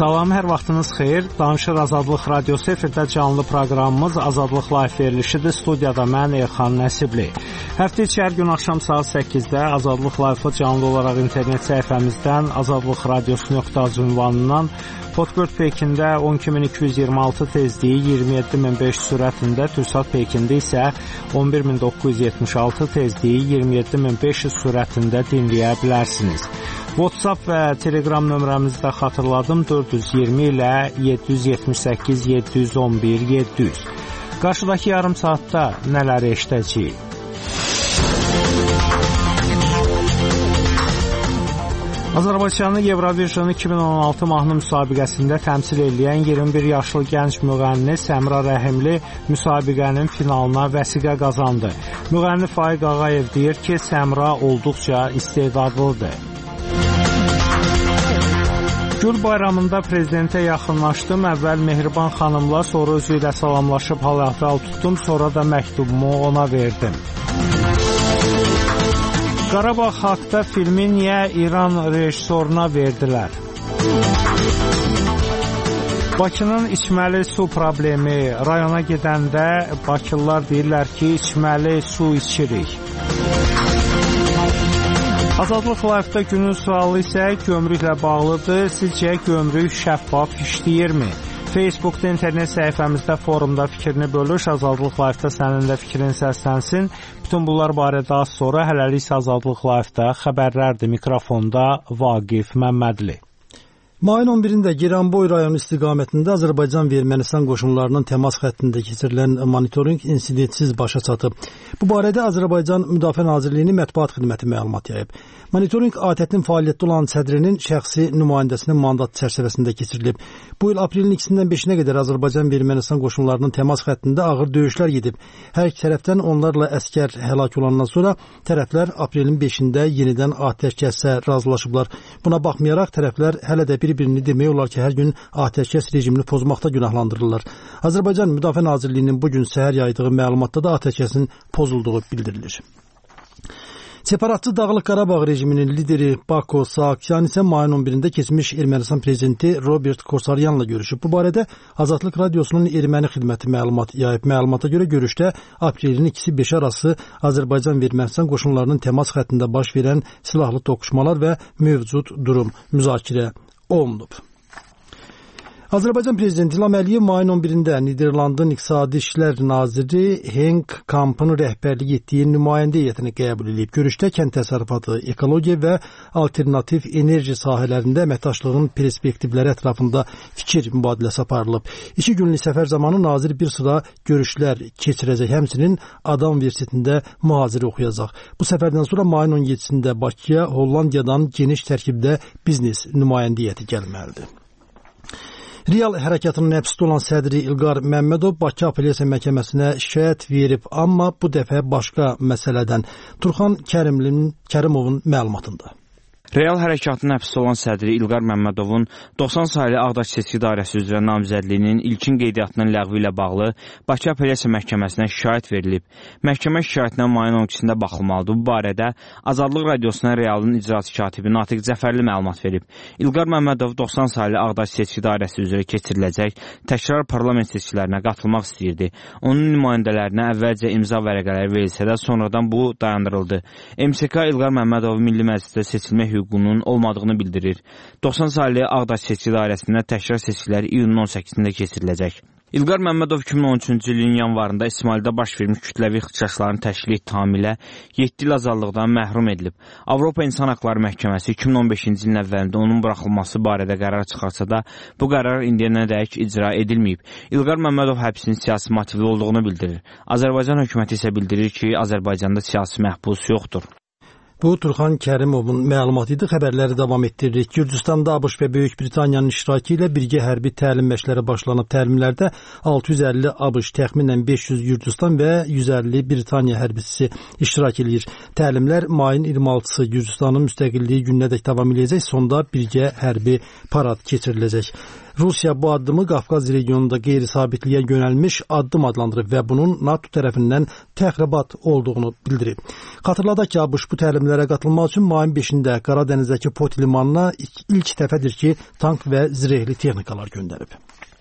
Salam, hər vaxtınız xeyir. Danışır Azadlıq Radiosu efirdə canlı proqramımız Azadlıq Live verilişidir. Studiyada mən Elxan Nəsibli. Həftə içi hər gün axşam saat 8-də Azadlıq Live-ı canlı olaraq internet səhifəmizdən azadlıqradiosu.az ünvanından Podbird Pekində 12226 tezliyi 27500 sürətində, Türksat Pekində isə 11976 tezliyi 27500 sürətində dinləyə bilərsiniz. WhatsApp və Telegram nömrəmizi də xatırladım, 420 ilə 778 711 700. Qarşıdakı yarım saatda nələr eşidəcəyik? Azərbaycanı Eurovision 2016 mahnı müsabiqəsində təmsil edən 21 yaşlı gənc müğənni Səmra Rəhimli müsabiqənin finalına vəsiqə qazandı. Müğənni Faiq Ağayev deyir ki, Səmra olduqca istedadlıdır. Gül bayramında prezidentə yaxınlaşdım. Əvvəl Mehriban xanımla, sonra özü ilə salamlaşıb hal-əhval tutdum, sonra da məktubumu ona verdim. Qarabağ haqda filmi niyə İran rejissoruna verdilər? Bakının içməli su problemi. Rayona gedəndə bakılılar deyirlər ki, içməli su içirik. Azadlıq Live-da günün sualı isə gömrüklə bağlıdır. Sizcə gömrük şəffaf işləyirmi? Facebookda, internet səhifəmizdə, forumda fikrini bölüş. Azadlıq Live-da sənin də fikrin səslənsin. Bütün bunlar barədə az sonra, hələlik isə Azadlıq Live-da xəbərlərdir. Mikrofonda Vaqif Məmmədli. Mayın 11-də Giranboy rayonu istiqamətində Azərbaycan və Ermənistan qoşunlarının təmas xəttində keçirilən monitorinq insidentsiz başa çatıb. Bu barədə Azərbaycan Müdafiə Nazirliyinin mətbuat xidməti məlumat yayıb. Monitorinq ATƏT-in fəaliyyətdə olan sədrinin şəxsi nümayəndəsinin mandatı çərçivəsində keçirilib. Bu il aprelin 2-dən 5-nə qədər Azərbaycan və Ermənistan qoşunlarının təmas xəttində ağır döyüşlər gedib. Hər iki tərəfdən onlarla əskər həlak olandan sonra tərəflər aprelin 5-də yenidən atəşkəsə razılaşıblar. Buna baxmayaraq tərəflər hələ də bir-birini demək olar ki, hər gün atəşkəs rejimini pozmaqda günahlandırırlar. Azərbaycan Müdafiə Nazirliyinin bugün səhər yaydığı məlumatda da atəşkəsin pozulduğu bildirilir. Separatçı Dağlıq Qarabağ rejiminin lideri Bako Saakyan isə mayın 11-də keçmiş Ermənistan prezidenti Robert Kosaryanla görüşüb. Bu barədə Azadlıq Radiosunun erməni xidməti məlumat yayıb. Məlumata görə görüşdə aprelin 2-5 arası Azərbaycan və Ermənistan qoşunlarının təmas xəttində baş verən silahlı toqquşmalar və mövcud durum müzakirə olunub. Azərbaycan prezidenti İlham Əliyev mayın 11-də Niderlandın İqtisadi İşlər naziri Henk Kampın rəhbərlik etdiyi nümayəndə heyətini qəbul edib. Görüşdə kənd təsərrüfatı, ekologiya və alternativ enerji sahələrində əməkdaşlığın perspektivləri ətrafında fikir mübadiləsi aparılıb. 2 günlük səfər zamanı nazir bir sıra görüşlər keçirəcək, həmçinin Adam Universitetində mühazirə oxuyacaq. Bu səfərdən sonra mayın 17-sində Bakıya Hollandiyadan geniş tərkibdə biznes nümayəndə heyəti gəlməlidir. Real hərəkatının həbsdə olan sədri İlqar Məmmədov Bakı Apellyasiya Məhkəməsinə şikayət verib, amma bu dəfə başqa məsələdən. Turxan Kərimovun məlumatında. Real hərəkatının həbsdə olan sədri İlqar Məmmədovun 90 saylı Ağdaş seçki dairəsi üzrə namizədliyinin ilkin qeydiyyatının ləğvi ilə bağlı Bakı Apellyasiya Məhkəməsinə şikayət verilib. Məhkəmə şikayətinə mayın 12-sində baxılmalıdır. Bu barədə Azadlıq Radiosuna Realın icraçı katibi Natiq Cəfərli məlumat verib. İlqar Məmmədov 90 saylı Ağdaş seçki dairəsi üzrə keçiriləcək təkrar parlament seçkilərinə qatılmaq istəyirdi. Onun nümayəndələrinə əvvəlcə imza vərəqələri verilsə də sonradan bu dayandırıldı. MSK İlqar Məmmədov Milli Məclisdə seçilmək hüququnun olmadığını bildirir. 90 saylı Ağdaş seçki dairəsində təkrar seçkilər iyunun 18-də keçiriləcək. İlqar Məmmədov 2013-cü ilin yanvarında İsmaildə baş vermiş kütləvi ixtişaşların təşkili ittihamı ilə 7 il azadlıqdan məhrum edilib. Avropa İnsan Haqları Məhkəməsi 2015-ci ilin əvvəlində onun buraxılması barədə qərar çıxarsa da, bu qərar indiyənədək icra edilməyib. İlqar Məmmədov həbsinin siyasi motivli olduğunu bildirir. Azərbaycan hökuməti isə bildirir ki, Azərbaycanda siyasi məhbus yoxdur. Bu, Turxan Kərimovun məlumatı idi. Xəbərləri davam etdiririk. Gürcüstanda ABŞ və Böyük Britaniyanın iştirakı ilə birgə hərbi təlim məşqləri başlanıb. Təlimlərdə 650 ABŞ, təxminən 500 Gürcüstan və 150 Britaniya hərbçisi iştirak edir. Təlimlər mayın 26-sı Gürcüstanın müstəqilliyi gününədək davam edəcək. Sonda birgə hərbi parad keçiriləcək. Rusiya bu addımı Qafqaz regionunda qeyri-sabitliyə yönəlmiş addım adlandırıb və bunun NATO tərəfindən təxribat olduğunu bildirib. Xatırladaq ki, ABŞ bu təlimlərə qatılmaq üçün mayın 5-də Qaradənizdəki Poti limanına ilk dəfədir ki, tank və zirehli texnikalar göndərib.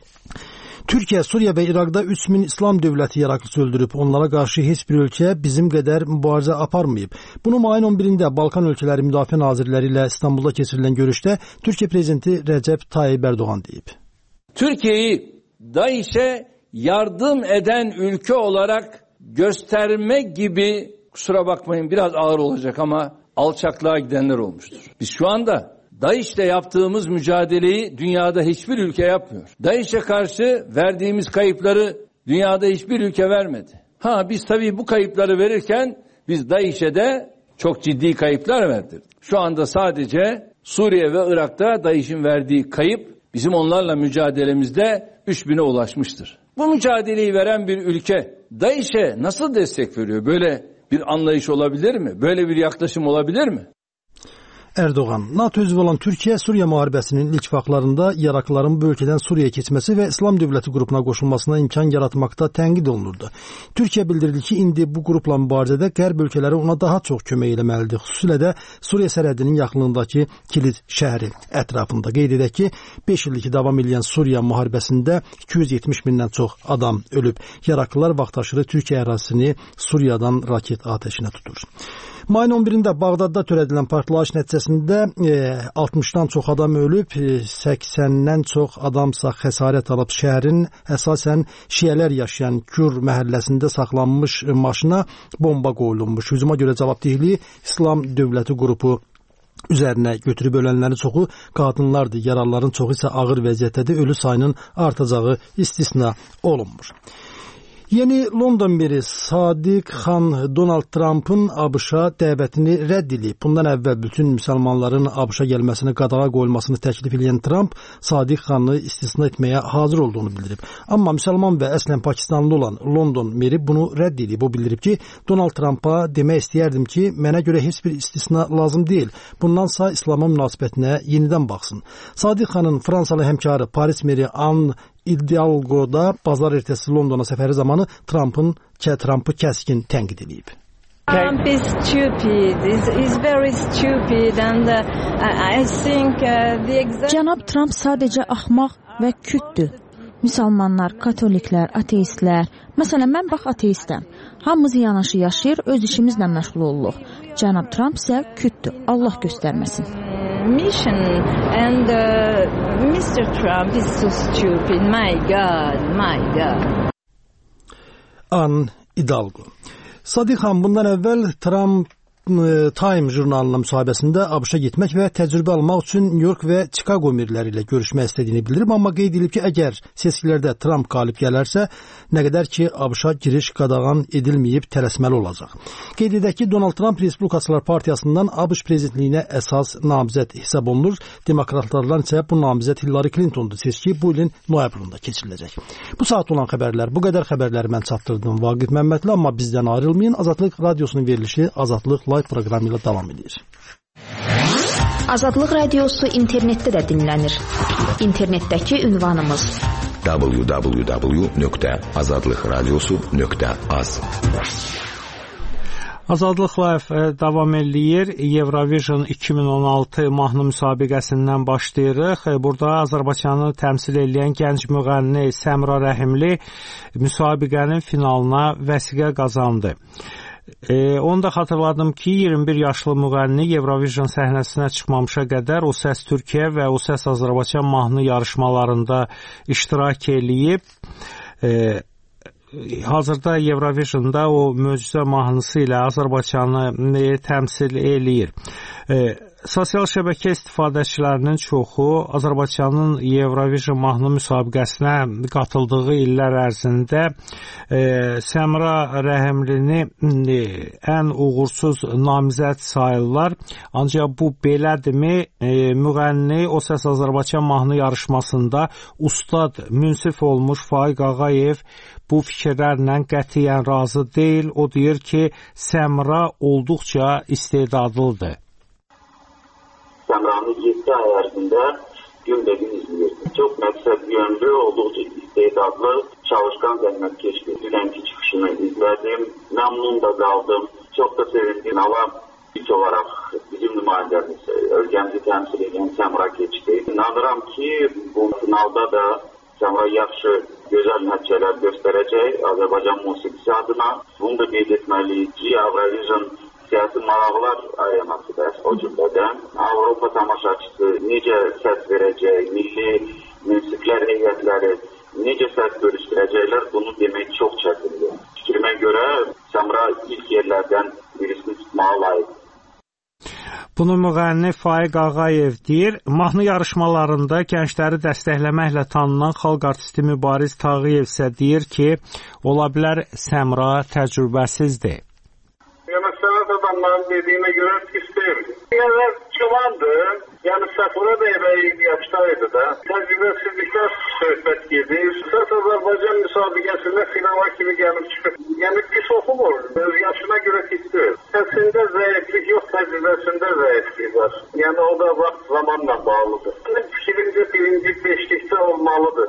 Türkiyə, Suriya və İraqda 3000 İslam dövləti yaraqlısı öldürüb. Onlara qarşı heç bir ölkə bizim qədər mübarizə aparmayıb. Bunu mayın 11-də Balkan ölkələri müdafiə nazirləri ilə İstanbulda keçirilən görüşdə Türkiyə prezidenti Rəcəb Tayyip Erdoğan deyib. Türkiye'yi DAEŞ'e yardım eden ülke olarak gösterme gibi, kusura bakmayın biraz ağır olacak ama alçaklığa gidenler olmuştur. Biz şu anda DAEŞ'le yaptığımız mücadeleyi dünyada hiçbir ülke yapmıyor. DAEŞ'e karşı verdiğimiz kayıpları dünyada hiçbir ülke vermedi. Biz tabii bu kayıpları verirken biz DAEŞ'e de çok ciddi kayıplar verdirdik. Şu anda sadece Suriye ve Irak'ta DAEŞ'in verdiği kayıp bizim onlarla mücadelemizde 3000'e ulaşmıştır. Bu mücadeleyi veren bir ülke DAEŞ'e nasıl destek veriyor? Böyle bir anlayış olabilir mi? Böyle bir yaklaşım olabilir mi? Erdoğan, NATO üzvü olan Türkiyə Suriya müharibəsinin ilk vaxtlarında yaraqlıların bu ölkədən Suriyaya keçməsi və İslam dövləti qrupuna qoşulmasına imkan yaratmaqda tənqid olunurdu. Türkiyə bildirdi ki, indi bu qrupla mübarizədə Qərb ölkələri ona daha çox kömək eləməlidir. Xüsusilə də Suriya sərhədinin yaxınlığındakı Kilit şəhəri ətrafında. Qeyd edək ki, 5 illik davam edən Suriya müharibəsində 270 mindən çox adam ölüb. Yaraqlılar vaxtaşırı Türkiyə ərazisini Suriyadan raket atəşinə tutur. Mayın 11-də Bağdadda törədilən partlayış nəticəsində 60-dan çox adam ölüb, 80-dən çox adamsa xəsarət alıb. Şəhərin əsasən şiələr yaşayan Kür məhəlləsində saxlanmış maşına bomba qoyulmuş. Hücuma görə cavabdehliyi İslam dövləti qrupu üzərinə götürüb, ölənlərin çoxu qadınlardır, yaralıların çoxu isə ağır vəziyyətdədir, ölü sayının artacağı istisna olunmur. Yeni London meri Sadiq Xan Donald Trump'ın ABŞ-a dəvətini rədd edib. Bundan əvvəl bütün müsəlmanların ABŞ-a gəlməsini qadağa qoyulmasını təklif edən Trump Sadiq Xanı istisna etməyə hazır olduğunu bildirib. Amma müsəlman və əslən Pakistanlı olan London meri bunu rədd edib. O bildirib ki, Donald Trump'a demək istəyərdim ki, mənə görə heç bir istisna lazım deyil. Bundansa İslama münasibətinə yenidən baxsın. Sadiq Xanın Fransalı həmkarı Paris meri Anne Hidalgo'da bazar ertəsi Londona səfəri zamanı Trump'ı kəskin tənqid edib. Trump is stupid, is very stupid and I think Cənab Trump sadəcə axmaq və kütdür. Müsəlmanlar, katoliklər, ateistlər. Məsələn, mən bax ateistəm. Hamımız yanaşı yaşayır, öz işimizlə məşğul oluruq. Cənab Trump isə kütdür. Allah göstərməsin. Mission and Mr. Trump is so stupid. My God. Anne Hidalgo. Sadiq Xan bundan əvvəl Time jurnalına müsahibəsində ABŞ-a getmək və təcrübə almaq üçün New York və Chicago mirləri ilə görüşmək istədiyini bildirib, amma qeyd edilib ki, əgər seçkilərdə Trump qalib gələrsə, nə qədər ki, ABŞ-a giriş qadağan edilməyib, tələsməli olacaq. Qeyd edək ki, Donald Trump Respublikaçılar Partiyasından ABŞ prezidentliyinə əsas namizəd hesab olunur. Demokratlardan isə bu namizəd Hillary Clinton'dur. Seçki bu ilin noyabrında keçiriləcək. Bu saat olan xəbərlər, bu qədər xəbərləri mən çatdırdım. Vaqif Məmmədli, amma bizdən ayrılmayın. Azadlıq radiosunun verilişi Azadlıq Live proqramı ilə davam edir. Azadlıq radiosu internetdə də dinlənir. İnternetdəki ünvanımız www.azadlıqradiosu.az. Azadlıq Live davam eləyir. Eurovision 2016 mahnı müsabiqəsindən başlayırıq. Burada Azərbaycanı təmsil edən gənc müğənni Səmra Rəhimli müsabiqənin finalına vəsiqə qazandı. Onu da xatırladım ki, 21 yaşlı müğənni Eurovision səhnəsinə çıxmamışa qədər O Səs Türkiyə və O Səs Azərbaycan mahnı yarışmalarında iştirak eləyib. Hazırda Eurovisionda o möcüzə mahnısı ilə Azərbaycanı təmsil eləyir. Sosial şəbəkə istifadəçilərinin çoxu Azərbaycanın Eurovision mahnı müsabiqəsinə qatıldığı illər ərzində Səmra Rəhimlini ən uğursuz namizəd sayırlar. Ancaq bu belədirmi? Müğənni O Səs Azərbaycan mahnı yarışmasında ustad münsif olmuş Faiq Ağayev bu fikirlərlə qətiyyən razı deyil. O deyir ki, Səmra olduqca istedadlıdır. Səmranı 7 ay ərzində gündəlik izləyirdim. Çox məqsəd yönlü, olduqca istedadlı, çalışkan zəhmətkeşli dünənki çıxışını izlədim. Məmnun da qaldım. Çox da sevindim. Allah ilk olaraq bizim nümayəndəmiz, ölkəmizi təmsil edən Səmra keçdi. İnanıram ki, bu finalda da Səmra yaxşı, gözəl nəticələr göstərəcək Azərbaycan musiqisi adına. Bunu da qeyd etməliyik ki, Eurovision siyasi maraqlar arenasıdır, o cümlədən. Avropa tamaşaçısı necə səs verəcək, milli münsiflər heyətləri necə səs görüşdürəcəklər, bunu demək çox çətindir. Fikrimə görə Səmra ilk yerlərdən birisini tutmağa layiqdir. Bunu müğənni Faiq Ağayev deyir. Mahnı yarışmalarında gəncləri dəstəkləməklə tanınan xalq artisti Mübariz Tağıyev isə deyir ki, ola bilər Səmra təcrübəsizdir. Yəni sənət adamların dediyinə görə pis deyil. Yəni cavandır, yəni Səfura Bey yaşdaydı da. Təcrübəsizliklər söhbət gedir. Səs Azərbaycan müsabiqəsində finala kimi gəlib çıxır. Yəni pis oxumur, öz yaşına görə pis deyil. Səsində zəiflik yox, təcrübəsində zəiflik var. Yəni o da vaxt zamanla bağlıdır. Fikrimcə birinci beşlikdə olmalıdır.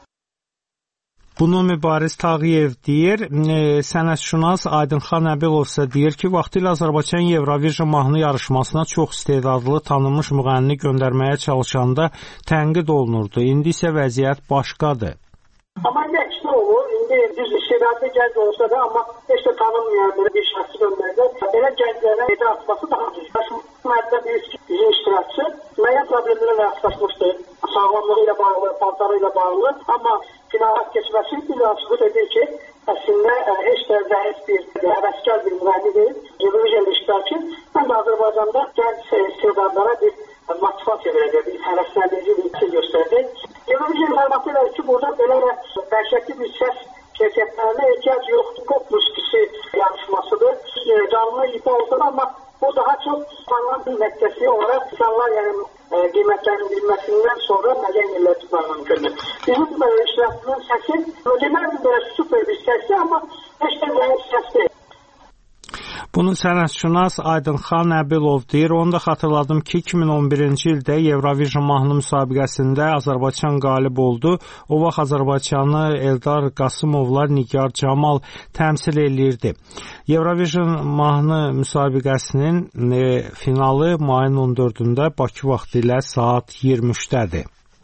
Bunu Mübariz Tağıyev deyir. Sənətşünas Aydınxan Əbilov isə deyir ki, vaxtilə Azərbaycan Eurovision mahnı yarışmasına çox istedadlı tanınmış müğənni göndərməyə çalışanda tənqid olunurdu. İndi isə vəziyyət başqadır. Amma yaxşı olur. İndi düz istedadlı gənc olsa da, amma heç də tanınmayan bir şəxsi göndərdə belə gənclərə edə atması daha düz. Məddə bir bizim iştirakçı müəyyən problemlərlə rastlaşmışdı. Sağlamlığı ilə bağlı, paltarı ilə bağlı. Amma finala keçməsi bir açıqlıq edir ki, əslində heç də zəif bir, həvəskar bir müğənni deyil. Eurovision iştirakçı həm də Azərbaycanda gənc istedadlara bir motivasiya verəcək, bir həvəsləndirici bir şey göstərdi. Eurovision formatı ilə ki, burada belə dəhşətli bir səs keyfiyyətlərinə ehtiyac yoxdur. Pop musiqisi yarışmasıdır. Canlı ifa olsa da, amma bu daha çox parlament bir nəticəsi olaraq insanlar qiymətləndirilməsindən sonra müəyyən yerlər tutmaq mümkündür. Bizim iştirakçının səsi deməli belə super bir səsdir, amma heç də zəif səs deyil. Bunu sənətşünas Aydınxan Əbilov deyir. Onu da xatırladım ki, 2011-ci ildə Eurovision mahnı müsabiqəsində Azərbaycan qalib oldu. O vaxt Azərbaycanı Eldar Qasımovlar, Nigar Camal təmsil eləyirdi. Eurovision mahnı müsabiqəsinin finalı mayın 14-də Bakı vaxtı ilə saat 23-dədir.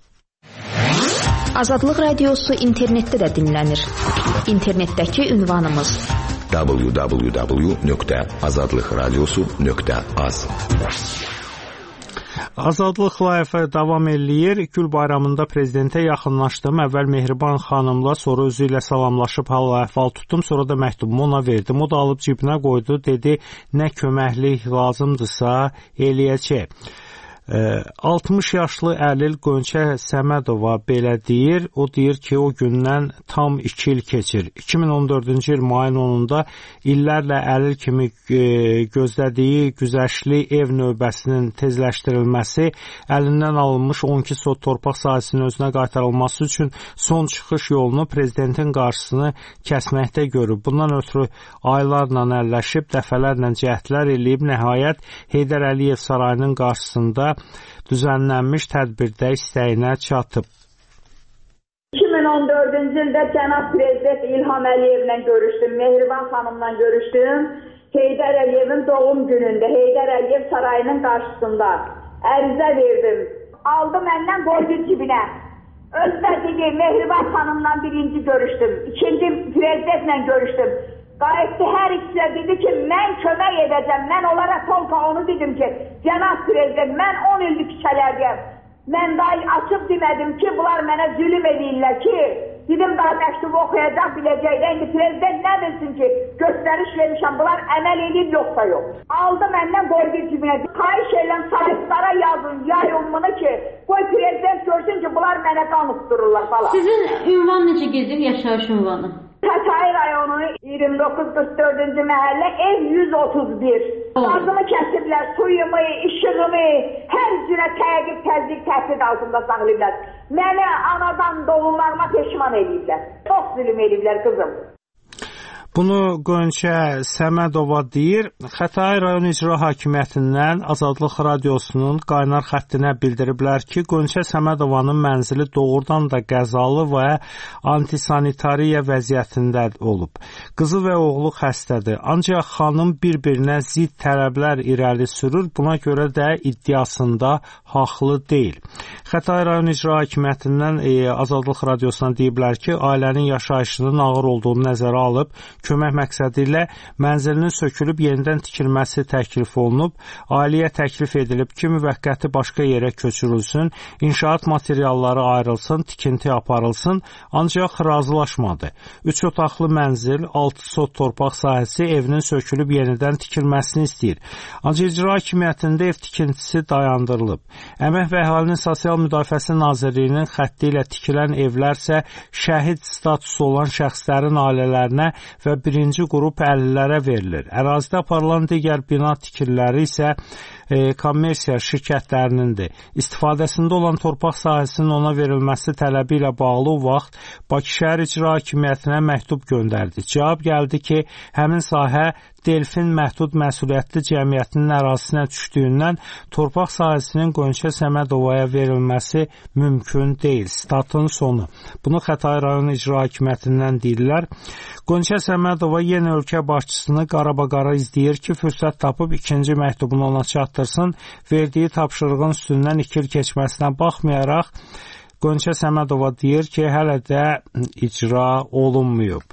Azadlıq radiosu internetdə də dinlənir. İnternetdəki ünvanımız www.azadlıqradiosu.az. Azadlıq layihəsi davam eləyir. Gül bayramında prezidentə yaxınlaşdım. Əvvəl Mehriban xanımla, sonra özü ilə salamlaşıb hal-əhval tutdum. Sonra da məktubumu ona verdim. O da alıb cibinə qoydu. Dedi, nə köməklik lazımdırsa eləyəcək. 60 yaşlı Əlil Qönçə Səmədova belə deyir. O deyir ki, o gündən tam 2 il keçir. 2014-cü il mayın 10-da illərlə Əlil kimi gözlədiyi güzəştli ev növbəsinin tezləşdirilməsi, əlindən alınmış 12 sot torpaq sahəsinin özünə qaytarılması üçün son çıxış yolunu prezidentin qarşısını kəsməkdə görüb. Bundan ötürü aylarla əlləşib, dəfələrlə cəhdlər eləyib, nəhayət Heydər Əliyev sarayının qarşısında düzənlənmiş tədbirdə istəyinə çatıb. 2014-cü ildə cənab prezident İlham Əliyevlə görüşdüm, Mehriban xanımla görüşdüm. Heydər Əliyevin doğum günündə Heydər Əliyev sarayının qarşısında ərizə verdim. Aldı məndən qoydu cibinə. Öz vəziri Mehriban xanımla birinci görüşdüm. İkinci prezidentlə görüşdüm. Qayıtdı hər ikisi dedi ki, mən kömək edəcəm. Mən onlara tolka onu dedim ki, cənab prezident, mən 10 ildir küçələrdəyəm. Mən daha açıb demədim ki, bunlar mənə zülüm edirlər ki, dedim daha məktubu oxuyacaq, biləcəklər. İndi prezident nə bilsin ki, göstəriş vermişəm, bunlar əməl edib yoxsa yox. Aldı məndən qoydu cibinə. Xahiş edirəm, sayıqlara yazın, yayın bunu ki, qoy prezident görsün ki, bunlar mənə qan uçdururlar falan. Sizin ünvan necə gedir, yaşayış ünvanı? Xətai rayonu 2944-cü məhəllə ev 131. Gazımı kəsiblər, suyumu, işığımı, hər cürə təqib, təzyiq, təhdid altında saxlayırlar. Məni anadan doğumlarıma peşman ediblər. Çox zülüm ediblər qızım. Bunu Qönçə Səmədova deyir. Xətai rayon icra hakimiyyətindən Azadlıq radiosunun qaynar xəttinə bildiriblər ki, Qönçə Səmədovanın mənzili doğrudan da qəzalı və antisanitariya vəziyyətində olub. Qızı və oğlu xəstədir. Ancaq xanım bir-birinə zidd tələblər irəli sürür. Buna görə də iddiasında haqlı deyil. Xətai rayon icra hakimiyyətindən Azadlıq radiosuna deyiblər ki, ailənin yaşayışının ağır olduğunu nəzərə alıb, kömək məqsədi ilə mənzilinin sökülüb yenidən tikilməsi təklif olunub. Ailəyə təklif edilib ki, müvəqqəti başqa yerə köçürülsün, inşaat materialları ayrılsın, tikinti aparılsın, ancaq razılaşmadı. 3 otaqlı mənzil, 6 sot torpaq sahəsi evinin sökülüb yenidən tikilməsini istəyir. Ancaq icra hakimiyyətində ev tikintisi dayandırılıb. Əmək və Əhalinin Sosial Müdafiəsi Nazirliyinin xətti ilə tikilən evlərsə şəhid statusu olan şəxslərin ailələrinə və birinci qrup əhlilərə verilir. Ərazidə aparılan digər bina tikililəri isə kommersiya şirkətlərinindir. İstifadəsində olan torpaq sahəsinin ona verilməsi tələbi ilə bağlı vaxt Bakı şəhər icra hakimiyyətinə məktub göndərdi. Cavab gəldi ki, həmin sahə Delfin Məhdud Məsuliyyətli Cəmiyyətinin ərazisinə düşdüyündən torpaq sahəsinin Qönçə Səmədovaya verilməsi mümkün deyil. Statın sonu. Bunu Xətai rayon icra hakimiyyətindən deyirlər. Qönçə Səmədova yenə ölkə başçısını qarabaqara izləyir ki, fürsət tapıb ikinci məktubunu ona çatdırsın. Verdiyi tapşırığın üstündən 2 il keçməsinə baxmayaraq, Qönçə Səmədova deyir ki, hələ də icra olunmayıb.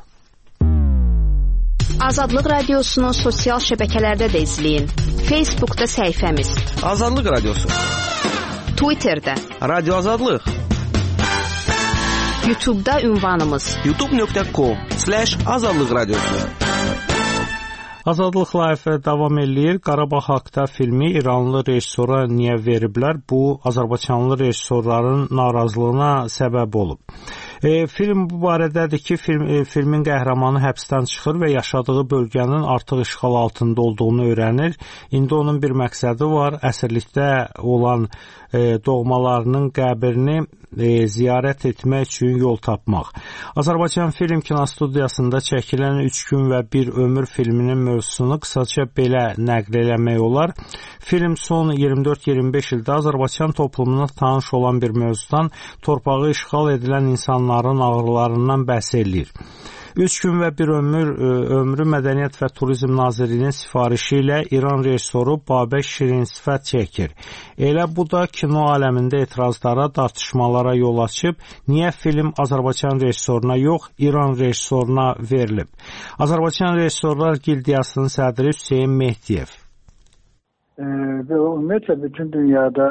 Azadlıq radiosunu sosial şəbəkələrdə də izləyin. Facebookda səhifəmiz Azadlıq radiosu, Twitterdə Radio Azadlıq, YouTube'da ünvanımız youtube.com/azadlıq radiosu. Azadlıq layihəsi davam eləyir. Qarabağ haqda filmi İranlı rejissora niyə veriblər? Bu, Azərbaycanlı rejissorların narazılığına səbəb olub. Film bu barədədir ki, filmin qəhrəmanı həbsdən çıxır və yaşadığı bölgənin artıq işğal altında olduğunu öyrənir. İndi onun bir məqsədi var, əsirlikdə olan doğmalarının qəbrini ziyarət etmək üçün yol tapmaq. Azərbaycan Film Kinostudiyasında çəkilən 3 gün və 1 ömür filminin mövzusunu qısaca belə nəql eləmək olar. Film son 24-25 ildə Azərbaycan toplumuna tanış olan bir mövzudan torpağı işğal edilən insanların ağrılarından bəhs edir. 3 gün və 1 ömrü Mədəniyyət və Turizm Nazirliyinin sifarişi ilə İran rejissoru Babək Şirinsifət çəkir. Elə bu da kino aləmində etirazlara, tartışmalara yol açıb. Niyə film Azərbaycan rejissoruna yox, İran rejissoruna verilib? Azərbaycan Rejissorlar Gildiyasının sədri Hüseyn Mehdiyev. Ümumiyyətlə bütün dünyada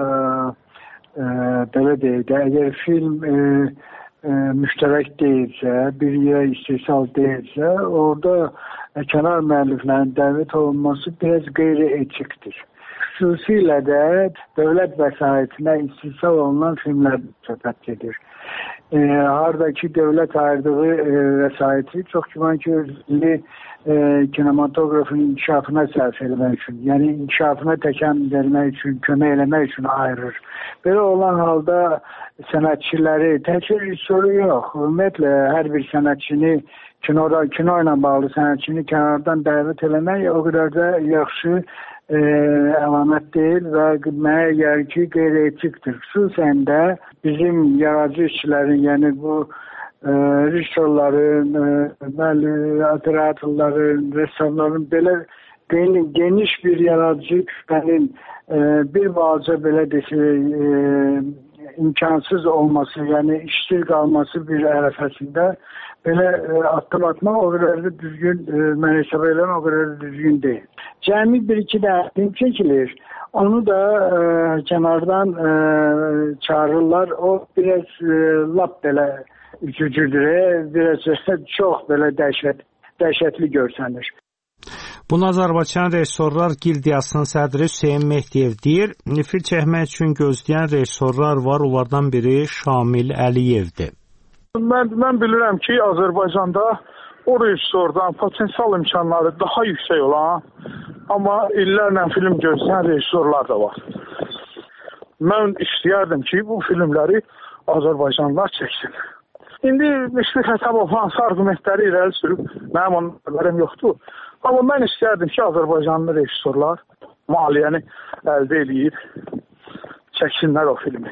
belə deyək də, əgər film müştərək deyilsə, bir yerə istehsal deyilsə, orada kənar müəlliflərin dəvət olunması biraz qeyri-etikdir. Xüsusilə də dövlət vəsaitinə istehsal olunan filmlər söhbət edir. Haradakı dövlət ayırdığı vəsaiti çox güman ki, özünü kinematografın inkişafına sərf eləmək üçün, yəni inkişafına təkan vermək üçün, kömək eləmək üçün ayırır. Belə olan halda sənətçiləri, təkcə rejissoru yox, ümumiyyətlə hər bir sənətçini, kino ilə bağlı sənətçini kənardan dəvət eləmək o qədər də yaxşı əlamət deyil və mənə gəlir ki, qeyri-etikdir. Xüsusən də bizim yaradıcı işçilərin, yəni bu rejissorların, operatorların, ressamların belə geniş bir yaradıcı kütlənin bir balaca belə desək imkansız olması, yəni işsiz qalması bir ərəfəsində belə addım atmaq o qədər də düzgün, mən hesab edirəm, o qədər də düzgün deyil. Cəmi 1-2 də film çəkilir, onu da kənardan çağırırlar, o biraz lap belə üzücüdür, biraz çox belə dəhşətli görsənir. Bunu Azərbaycan Rejissorlar Gildiyasının sədri Hüseyn Mehdiyev deyir. Film çəkmək üçün gözləyən rejissorlar var, onlardan biri Şamil Əliyevdir. Mən bilirəm ki, Azərbaycanda o rejissordan potensial imkanları daha yüksək olan, amma illərlə film gözləyən rejissorlar da var. Mən istəyərdim ki, bu filmləri Azərbaycanlılar çəksin. İndi Müşfiq Həsəbov hansı argumentləri irəli sürüb, mənim onun xəbərim yoxdur. Amma mən istərdim ki, Azərbaycanlı rejissorlar maliyyəni əldə edib çəksinlər o filmi.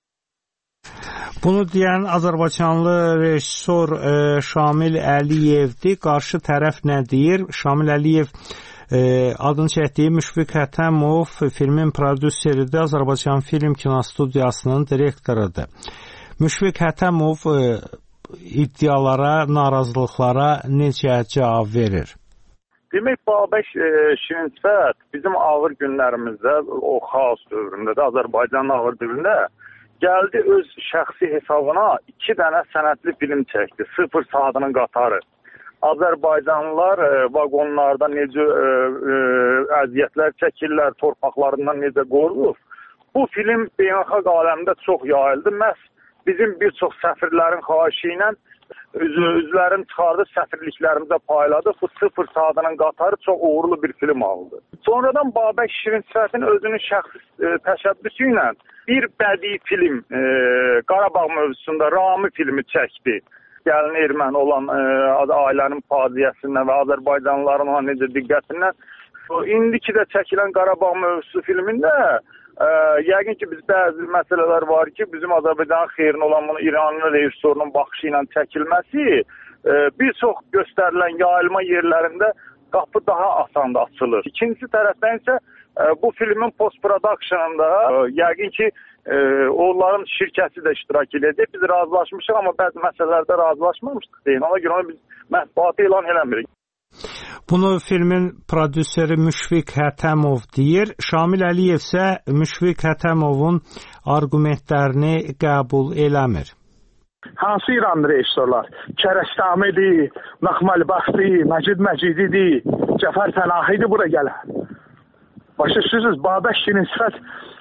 Bunu deyən Azərbaycanlı rejissor Şamil Əliyevdir. Qarşı tərəf nə deyir? Şamil Əliyev adını çəkdiyi Müşfiq Hətəmov filmin prodüseridir, Azərbaycan Film Kinostudiyasının direktorudur. Müşfiq Hətəmov iddialara, narazılıqlara necə cavab verir? Demək, Babək Şirinsifət bizim ağır günlərimizdə, o xaos dövründə də, Azərbaycanın ağır dövründə gəldi öz şəxsi hesabına 2 dənə sənədli film çəkdi. 0 saatının qatarı. Azərbaycanlılar vaqonlarda necə əziyyətlər çəkirlər, torpaqlarından necə qorulur. Bu film beynəlxalq aləmdə çox yayıldı. Məhz bizim bir çox səfirlərin xahişi ilə üzvlərin çıxardı, səfirliklərimizə payladı. Bu 0 saatının qatarı çox uğurlu bir film aldı. Sonradan Babək Şirinsifətin özünün şəxsi təşəbbüsü ilə bir bədii film Qarabağ mövzusunda Rami filmi çəkdi. Gəlin erməni olan ailənin faciəsindən və Azərbaycanlıların ona necə diqqətindən. İndiki də çəkilən Qarabağ mövzusu filmində yəqin ki, biz bəzi məsələlər var ki, bizim Azərbaycanın xeyrinə olan bunu İranlı rejissorunun baxışı ilə çəkilməsi bir çox göstərilən yayılma yerlərində qapı daha asan da açılır. İkincisi tərəfdən isə bu filmin post-production'ında yəqin ki, onların şirkəti də iştirak edəcək. Biz razılaşmışıq, amma bəzi məsələlərdə razılaşmamışdıq deyin. Ona görə biz mətbuatı elan eləmirik. Bunu filmin prodüseri Müşfiq Hətəmov deyir. Şamil Əliyev isə Müşfiq Hətəmovun argumentlərini qəbul eləmir. Hansı İranlı rejissorlar? Kərəstamidir, Məxməl Baxti, Məcid Məcididir, Cəfər Pənahidir bura gələn. Başa düşürsünüz, Babək Şirinsifət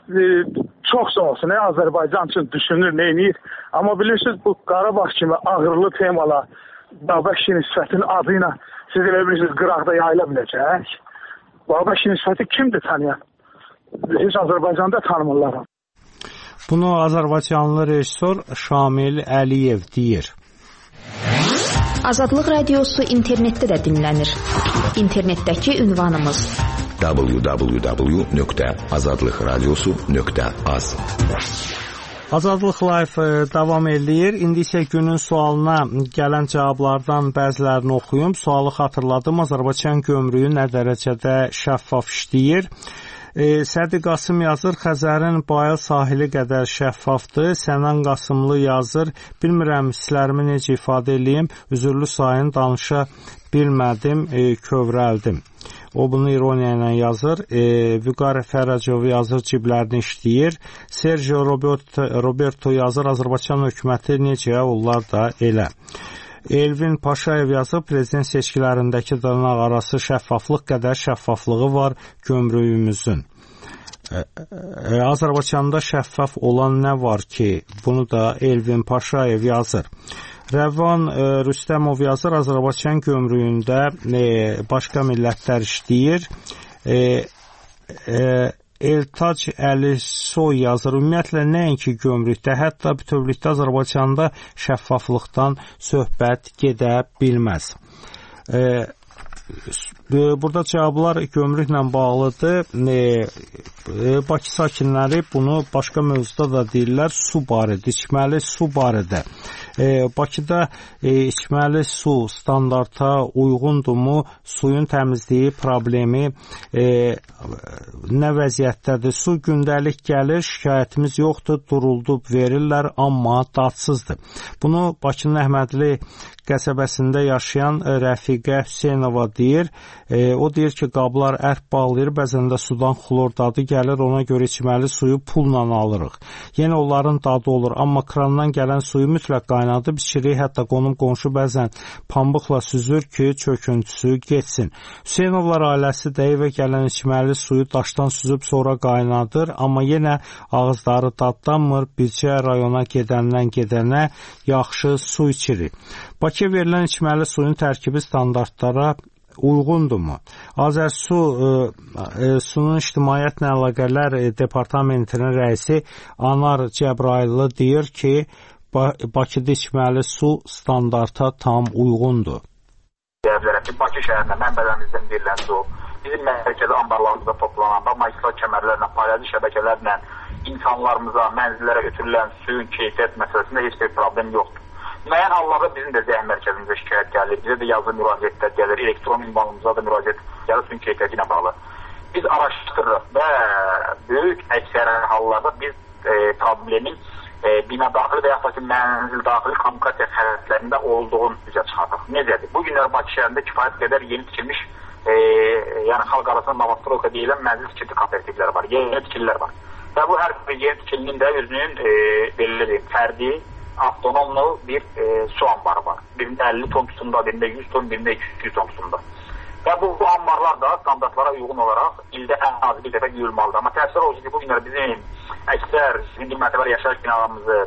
çox sağ olsun, Azərbaycan üçün düşünür, neynir. Amma bilirsiniz, bu Qarabağ kimi ağırlı temalar Babək Şirinsifətin adı ilə siz elə bilirsiniz, qıraqda yayıla biləcək. Babək Şirinsifəti kimdir tanıyan? Heç Azərbaycanda tanımırlar. Bunu Azərbaycanlı rejissor Şamil Əliyev deyir. Azadlıq Radiosu internetdə də dinlənir. İnternetdəki ünvanımız www.azadlıqradiosu.az. Azadlıq Live davam eləyir. İndi isə günün sualına gələn cavablardan bəzilərini oxuyum. Sualı xatırladım. Azərbaycan gömrüyü nə dərəcədə şəffaf işləyir? Sədi Qasım yazır, Xəzərin Bayıl sahili qədər şəffafdır. Sənan Qasımlı yazır, bilmirəm hisslərimi necə ifadə edeyim, üzürlü sayın danışa bilmədim, kövrəldim. O bunu ironiya ilə yazır. Vüqar Fərəcov yazır, ciblərini işləyir. Sergio Roberto yazır, Azərbaycan hökuməti necə, onlar da elə. Elvin Paşayev yazır, prezident seçkilərindəki dırnaq arası şəffaflıq qədər şəffaflığı var gömrüyümüzün. Azərbaycanda şəffaf olan nə var ki? Bunu da Elvin Paşayev yazır. Rəvan Rüstəmov yazır, Azərbaycan gömrüyündə başqa millətlər işləyir. Eltac Əlisoy yazır, ümumiyyətlə nəinki gömrükdə, hətta bütövlükdə Azərbaycanda şəffaflıqdan söhbət gedə bilməz. Burada cavablar gömrüklə bağlıdır. Bakı sakinləri bunu başqa mövzuda da deyirlər, su barədə, içməli su barədə. Bakıda içməli su standarta uyğundurmu, suyun təmizliyi problemi nə vəziyyətdədir? Su gündəlik gəlir, şikayətimiz yoxdur, duruldub verirlər, amma dadsızdır. Bunu Bakının Əhmədli qəsəbəsində yaşayan Rəfiqə Hüseynova deyir. O deyir ki, qablar ərk bağlayır, bəzən də sudan xlor dadı gəlir, ona görə içməli suyu pulla alırıq. Yenə onların dadı olur, amma krandan gələn suyu mütləq qaynadıb içirik, hətta qonum-qonşu bəzən pambıqla süzür ki, çöküntüsü getsin. Hüseynovlar ailəsi də evə gələn içməli suyu daşdan süzüb sonra qaynadır, amma yenə ağızları dadlanmır, bircə rayona gedəndən gedənə yaxşı su içirik. Bakıya verilən içməli suyun tərkibi standartlara uyğundurmu? Azərsu Sunun İctimaiyyətlə Əlaqələr Departamentinin rəisi Anar Cəbraylı deyir ki, Bakıda içməli su standarta tam uyğundur? Deyə bilərəm ki, Bakı şəhərində mənbələrimizdən verilən su, bizim mərkəzi ambarlarımızda toplanan, magistral kəmərlərlə, payladı şəbəkələrlə insanlarımıza, mənzillərə ötürülən suyun keyfiyyət məsələsində heç bir problem yoxdur. Müəyyən hallarda bizim də zəhn mərkəzimizə şikayət gəlir, bizə də yazılı müraciətlər gəlir, elektron ünvanımıza da müraciət gəlir suyun keyfiyyəti ilə bağlı. Biz araşdırırıq və böyük əksər hallarda biz problemin bina daxili və yaxud da ki, mənzil daxili kommunikasiya xərclərində olduğunu üzə çıxardıq. Necədir? Bu günlər Bakı şəhərində kifayət qədər yeni tikilmiş, yəni xalq arasında Novostroyka deyilən mənzil tikildi kooperativləri var, yeni tikililər var. Və bu hər bir yeni tikilinin də özünün belirli fərdi, avtonomlu bir su ambarı var. Birində 50 ton tutunda, birində 100 ton, birində 200 ton tutunda. Və bu ambarlar da standartlara uyğun olaraq ildə ən az bir dəfə yuyulmalıdır. Amma təəssüf olsun ki, bu günlər bizim əksər sizin mərtəbəli yaşayış binalarımızı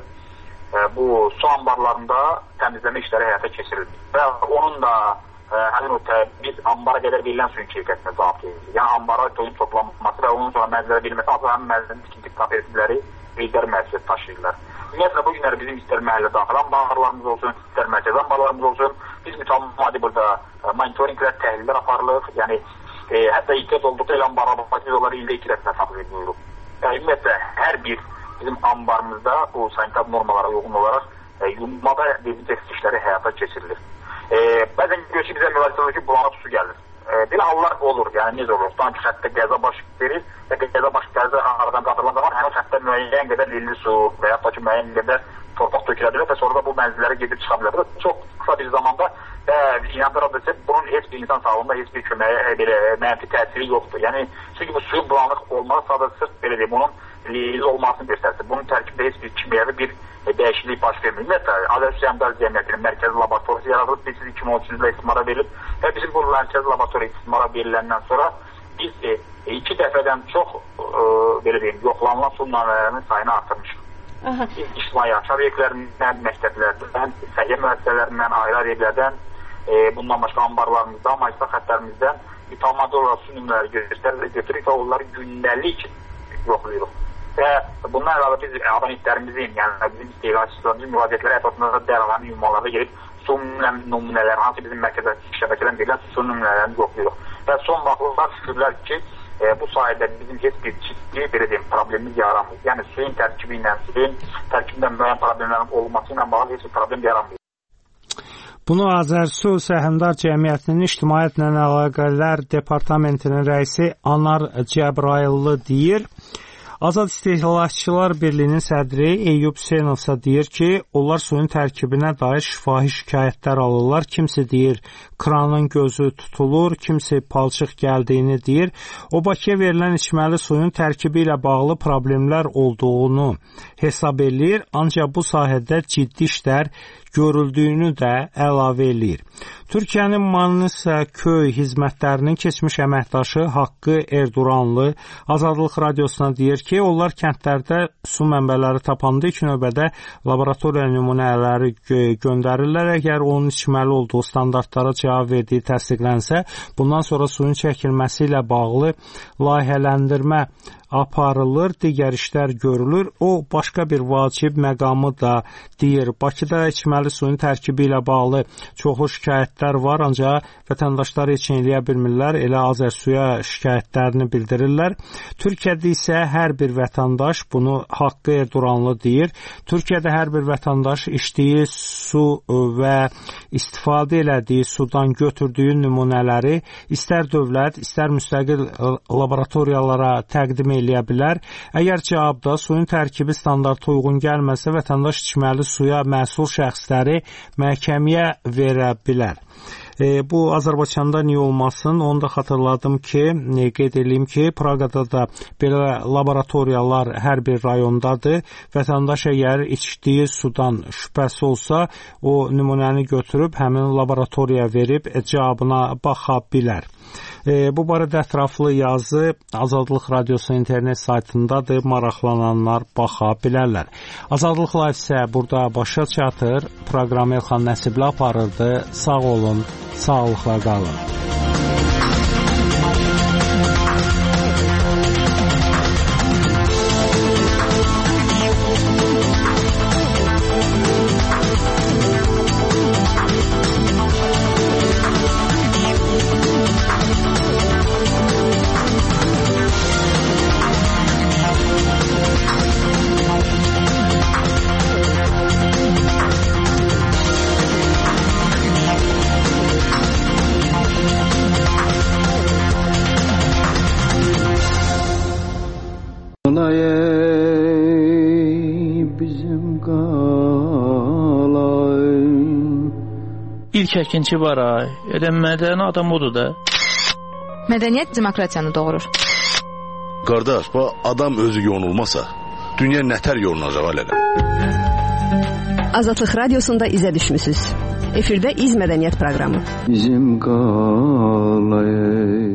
bu su ambarlarında təmizləmə işləri həyata keçirildi. Və onun da həmin o biz ambara qədər verilən suyun keyfiyyətinə cavab verilir. Yəni ambara suyun toplanması və onun sonra mənzilərə verilməsi, aslında həmin mənzilin tikinti kooperativləri ejdər məsuliyyət daşıyırlar. Ümumiyyətlə, bu günləri bizim istər məhəllə daxil ambarlarımız olsun, istər mərkəz ambarlarımız olsun, biz mütəmadi burada monitoringlər, təhlillər aparılıq. Yəni, hətta ihtiyac olduqda elə ambarlar biz onları ildə 2 dəfə təxmin ediyoruz. Yəni, ümumiyyətlə, hər bir bizim ambarımızda bu sanitar normalara uyğun olaraq yumada dezinfeksiya işləri həyata keçirilir. Bəzən görür ki, bizə müraciət olur ki, bulanıq su gəlir. Belə hallar olur, yəni necə olur? Sanki xəttə qəza baş verir və qəza baş gəlsə aradan qatırılan zaman həmin xəttə müəyyən qədər lilli su və yaxud da ki, müəyyən qədər torpaq tökülə bilər və sonra da bu mənzillərə gedib çıxa bilər. Çox qısa bir zamanda və inandırılırsa bunun heç bir insan sağlığında heç bir köməyə belə mənfi təsiri yoxdur. Yəni, çünki bu suyun bulanıq olması sadəcə sırf belə deyim, onun lilli olmasını göstərsin. Bunun tərkibdə heç bir kimyəvi bir dəyişiklik baş vermir. Ümumiyyətlə, Azərbaycan Əmdar Cəmiyyətinin mərkəzi laboratoriyası yaradılıb, biz 2013-cü ildə istismara verilib və bizim bu mərkəzi laboratoriya istismara veriləndən sonra biz 2 dəfədən çox belə deyim, yoxlanılan su nümunələrinin sayını artırmışıq. Biz ictimai yaşam obyektlərindən, məktəblərdən, səhiyyə müəssisələrindən, ayrı evlərdən, bundan başqa ambarlarımızdan, magistral xəttlərimizdən mütəmadi olaraq su nümunələri götürürük və onları gündəlik yoxlayırıq. Və bundan əlavə biz abonentlərimizin, yəni bizim isteğaçılarımızın müraciətləri əsasında da dərhal ünvanlarda gelib su nümunələri, hansı bizim mərkəzə şəbəkədən verilən su nümunələrini yoxlayırıq. Və son vaxtlar şükürlər ki, bu sayədə bizim heç bir ciddi belə deyim, problemimiz yaranmır. Yəni suyun tərkibi ilə, suyun tərkibindən müəyyən problemlərin olması ilə bağlı heç bir problem yaranmır. Bunu Azərsu Səhmdar Cəmiyyətinin İctimaiyyətlə Əlaqələr Departamentinin rəisi Anar Cəbrayıllı deyir. Azad İstehlakçılar Birliyinin sədri Eyyub Hüseynov isə deyir ki, onlar suyun tərkibinə dair şifahi şikayətlər alırlar. Kimsə deyir, kranın gözü tutulur, kimsə palçıq gəldiyini deyir. O, Bakıya verilən içməli suyun tərkibi ilə bağlı problemlər olduğunu hesab eləyir, ancaq bu sahədə ciddi işlər görüldüyünü də əlavə eləyir. Türkiyənin Manisa köy hizmətlərinin keçmiş əməkdaşı Haqqı Erduranlı Azadlıq Radiosuna deyir ki, onlar kəndlərdə su mənbələri tapanda ilk növbədə laboratoriya nümunələri göndərirlər. Əgər onun içməli olduğu standartlara cavab verdiyi təsdiqlənsə, bundan sonra suyun çəkilməsi ilə bağlı layihələndirmə aparılır, digər işlər görülür. O, başqa bir vacib məqamı da deyir. Bakıda içməli suyun tərkibi ilə bağlı çoxlu şikayətlər var, ancaq vətəndaşlar heç eləyə bilmirlər, elə Azərsuya şikayətlərini bildirirlər. Türkiyədə isə hər bir vətəndaş, bunu Haqqı Erduranlı deyir, Türkiyədə hər bir vətəndaş içdiyi su və istifadə elədiyi sudan götürdüyü nümunələri istər dövlət, istər müstəqil laboratoriyalara təqdim eləyə bilər. Əgər cavabda suyun tərkibi standarta uyğun gəlməsə, vətəndaş içməli suya məsul şəxsləri məhkəməyə verə bilər. Bu Azərbaycanda niyə olmasın? Onu da xatırladım ki, qeyd edeyim ki, Praqada da belə laboratoriyalar hər bir rayondadır. Vətəndaş əgər içdiyi sudan şübhəsi olsa, o nümunəni götürüb həmin laboratoriyaya verib cavabına baxa bilər. Bu barədə ətraflı yazı Azadlıq Radiosu internet saytındadır, maraqlananlar baxa bilərlər. Azadlıq Live isə burada başa çatır. Proqramı Elxan Nəsibli aparırdı. Sağ olun, sağlıqla qalın. İlk əkinçi var ay. Mədəni adam odur da. Mədəniyyət demokratiyanı doğurur. Qardaş, bu adam özü yonulmasa, dünya nətər yonulacaq alələ? Azadlıq Radiosunda izə düşmüsünüz. Efirdə İz Mədəniyyət proqramı. Bizim qalayı.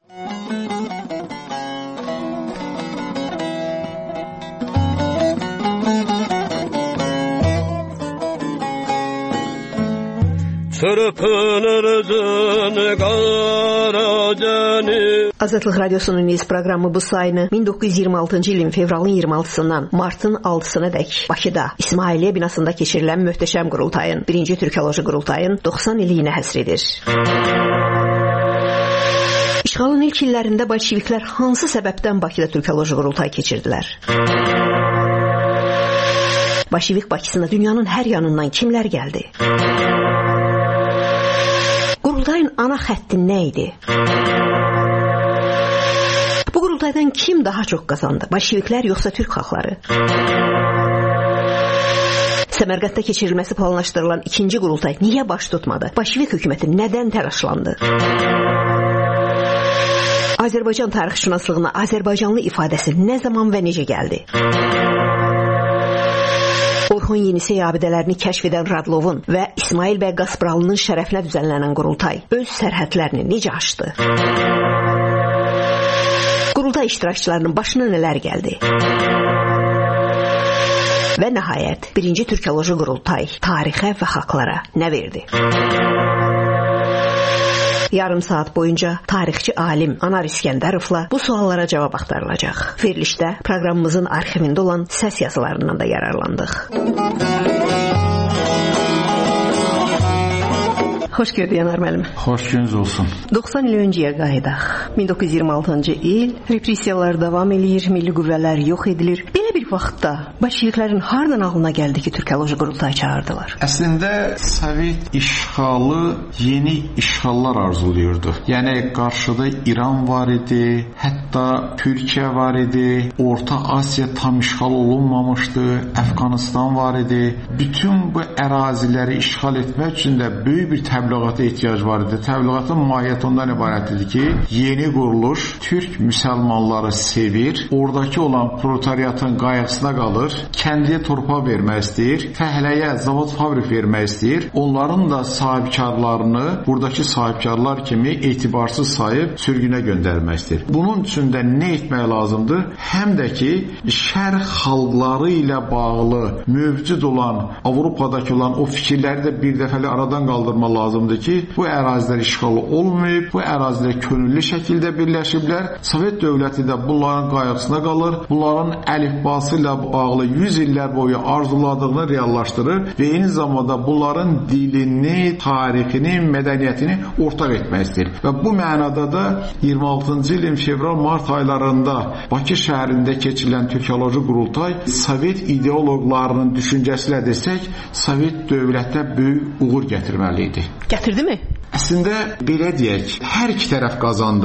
Azadlıq Radiosunun İz proqramı bu sayını 1926-cı ilin fevralın 26-sından martın 6-sına dək Bakıda İsmailiyyə binasında keçirilən möhtəşəm qurultayın, 1-ci Türkoloji qurultayın 90 illiyinə həsr edir. İşğalın ilk illərində bolşeviklər hansı səbəbdən Bakıda Türkoloji qurultay keçirdilər? Bolşevik Bakısına dünyanın hər yanından kimlər gəldi? Qurultayın ana xətti nə idi? Bu qurultaydan kim daha çox qazandı? Bolşeviklər yoxsa türk xalqları? Səmərqəddə keçirilməsi planlaşdırılan ikinci qurultay niyə baş tutmadı? Bolşevik hökuməti nədən təlaşlandı? Azərbaycan tarixşünaslığına Azərbaycanlı ifadəsi nə zaman və necə gəldi? Orxon Yenisey abidələrini kəşf edən Radlovun və İsmail bəy Qaspralının şərəfinə düzənlənən qurultay öz sərhədlərini necə aşdı? Qurultay iştirakçılarının başına nələr gəldi? Və nəhayət, 1-ci Türkoloji qurultay tarixə və xalqlara nə verdi? Yarım saat boyunca tarixçi alim Anar İskəndərovla bu suallara cavab axtarılacaq. Verilişdə proqramımızın arxivində olan səs yazılarından da yararlandıq. Xoş gördük Anar müəllim. Xoş gününüz olsun. 90 il öncəyə qayıdaq. 1926-cı il repressiyalar davam edir, milli qüvvələr yox edilir. Belə bir vaxtda bolşeviklərin hardan ağlına gəldi ki, Türkoloji qurultay çağırdılar? Əslində Sovet işğalı yeni işğallar arzulayırdı. Yəni qarşıda İran var idi, hətta Türkiyə var idi, Orta Asiya tam işğal olunmamışdı, Əfqanistan var idi. Bütün bu əraziləri işğal etmək üçün də böyük bir təbliğata ehtiyac var idi. Təbliğatın mahiyyəti ondan ibarət idi ki, yeni quruluş Türk müsəlmanları sevir, oradakı olan proletariatın qayğısına qalır, kəndiyə torpaq vermək istəyir, fəhləyə zavod fabrik vermək istəyir, onların da sahibkarlarını buradakı sahibkarlar kimi etibarsız sayıb sürgünə göndərmək istəyir. Bunun üçün də nə etmək lazımdır? Həm də ki, şərq xalqları ilə bağlı mövcud olan, Avropadakı olan o fikirləri də bir dəfəli aradan qaldırmaq lazımdır ki, bu ərazilər işğal olmayıb, bu ərazilər könüllü şəkildə birləşiblər. Sovet dövləti də bunların qayğısına qalır, bunların əlifbası ilə bağlı 100 illər boyu arzuladığını reallaşdırır və eyni zamanda bunların dilini, tarixini, mədəniyyətini ortaq etmək istəyir. Və bu mənada da 26-cı ilin fevral-mart aylarında Bakı şəhərində keçirilən Türkoloji qurultay Sovet ideoloqlarının düşüncəsilə desək, Sovet dövlətə böyük uğur gətirməli idi. Gətirdi mi? Əslində belə deyək, hər iki tərəf qazandı.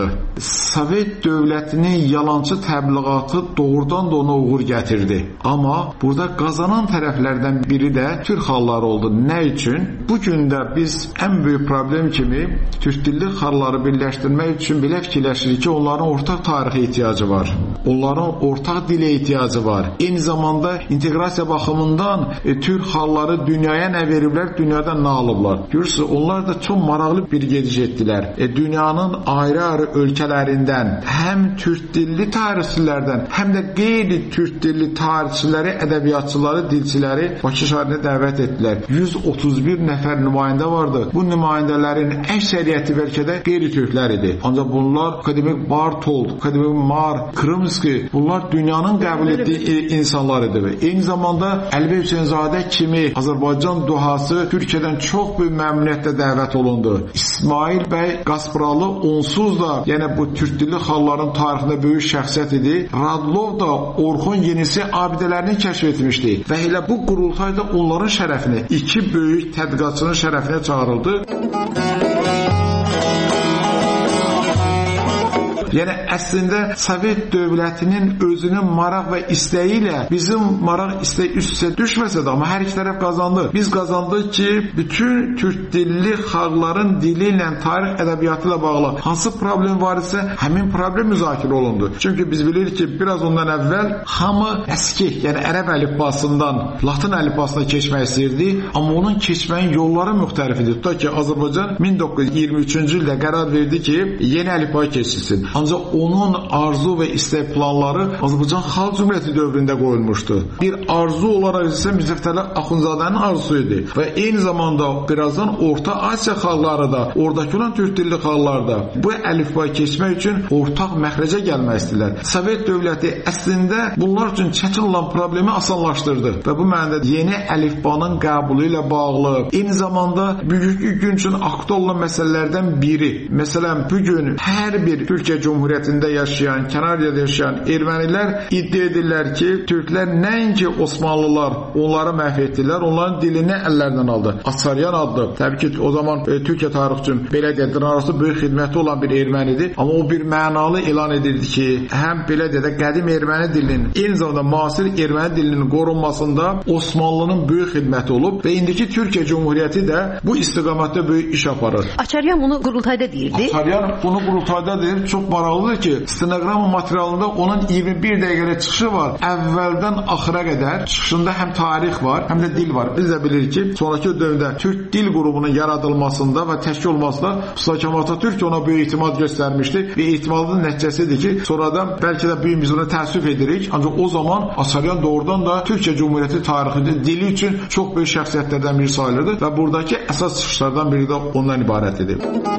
Sovet dövlətinin yalançı təbliğatı doğrudan da ona uğur gətirdi. Amma burada qazanan tərəflərdən biri də türk xalqları oldu. Nə üçün? Bu gün də biz ən böyük problem kimi türk dilli xalqları birləşdirmək üçün belə fikirləşirik ki, onların ortaq tarixə ehtiyacı var. Onların ortaq dilə ehtiyacı var. Eyni zamanda inteqrasiya baxımından türk xalqları dünyaya nə veriblər, dünyadan nə alıblar. Görürsünüz, onlar da çox maraqlı bir gediş etdilər. Dünyanın ayrı-ayrı ölkələrindən həm türk dilli tarixçilərdən, həm də qeyri-türk dilli tarixçiləri, ədəbiyyatçıları, dilçiləri Bakı şəhərinə dəvət etdilər. 131 nəfər nümayəndə vardı. Bu nümayəndələrin əksəriyyəti bəlkə də qeyri-türklər idi. Ancaq bunlar akademik Bartold, akademik Mar, Krımski, bunlar dünyanın qəbul etdiyi insanlar idi. Eyni zamanda Əlibey Hüseynzadə kimi Azərbaycan duhası Türkiyədən çox böyük məmnuniyyətlə dəvət olundu. İsmail bəy Qaspralı onsuz da, yəni bu türk dilli xalqların tarixində böyük şəxsiyyət idi. Radlov da Orxon Yenisey abidələrini kəşf etmişdi və elə bu qurultayda onların şərəfinə, iki böyük tədqiqatçının şərəfinə çağırıldı. Yəni əslində Sovet dövlətinin özünün maraq və istəyi ilə bizim maraq istəyi üst-üstə düşməsə də, amma hər iki tərəf qazandı. Biz qazandıq ki, bütün türk dilli xalqların dili ilə, tarix ədəbiyyatı ilə bağlı hansı problem var isə həmin problem müzakirə olundu. Çünki biz bilirik ki, biraz ondan əvvəl hamı əski, yəni ərəb əlifbasından latın əlifbasına keçmək istəyirdi, amma onun keçməyin yolları müxtəlif idi. Tutaq ki, Azərbaycan 1923-cü ildə qərar verdi ki, yeni əlifbaya keçilsin. Ancaq onun arzu və istək planları Azərbaycan Xalq Cümhuriyyəti dövründə qoyulmuşdu. Bir arzu olaraq isə Mirzə Fətəli Axundzadənin arzusu idi və eyni zamanda birazdan Orta Asiya xalqları da, oradakı olan türk dilli xalqlar da bu əlifbaya keçmək üçün ortaq məxrəcə gəlmək istəyirlər. Sovet dövləti əslində bunlar üçün çətin olan problemi asanlaşdırdı və bu mənada yeni əlifbanın qəbulu ilə bağlı, eyni zamanda bugünkü gün üçün aktual olan məsələlərdən biri. Məsələn, bugün hər bir Türkiyə Cumhuriyyətində yaşayan, Kənariyada yaşayan ermənilər iddia edirlər ki, türklər nəinki Osmanlılar onları məhv etdilər, onların dilini əllərindən aldı. Asaryan adlı, təbii ki, o zaman Türkiyə tarixi üçün belə deyək, arasında böyük xidməti olan bir ermənidir, amma o bir mənalı elan edirdi ki, həm belə deyək, qədim erməni dilinin, eyni zamanda müasir erməni dilinin qorunmasında Osmanlının böyük xidməti olub və indiki Türkiyə Cumhuriyyəti də bu istiqamətdə böyük iş aparır. Açaryan bunu qurultayda deyirdi. Açaryan bunu qurultayda deyir. Çox maraqlıdır ki, stenoqram materialında onun 21 dəqiqəlik çıxışı var. Əvvəldən axıra qədər çıxışında həm tarix var, həm də dil var. Biz də bilirik ki, sonraki dövrdə Türk Dil Qrupunun yaradılmasında və təşkil olmasında Mustafa Kemal Atatürk ona böyük etimad göstərmişdi və etimadın nəticəsidir ki, sonradan bəlkə də biz buna təəssüf edirik, ancaq o zaman Açaryan doğrudan da Türkiyə Cumhuriyyəti tarixində dili üçün çox böyük şəxsiyyətlərdən biri sayılırdı və buradakı əsas çıxışlardan biri də ondan ibarət idi.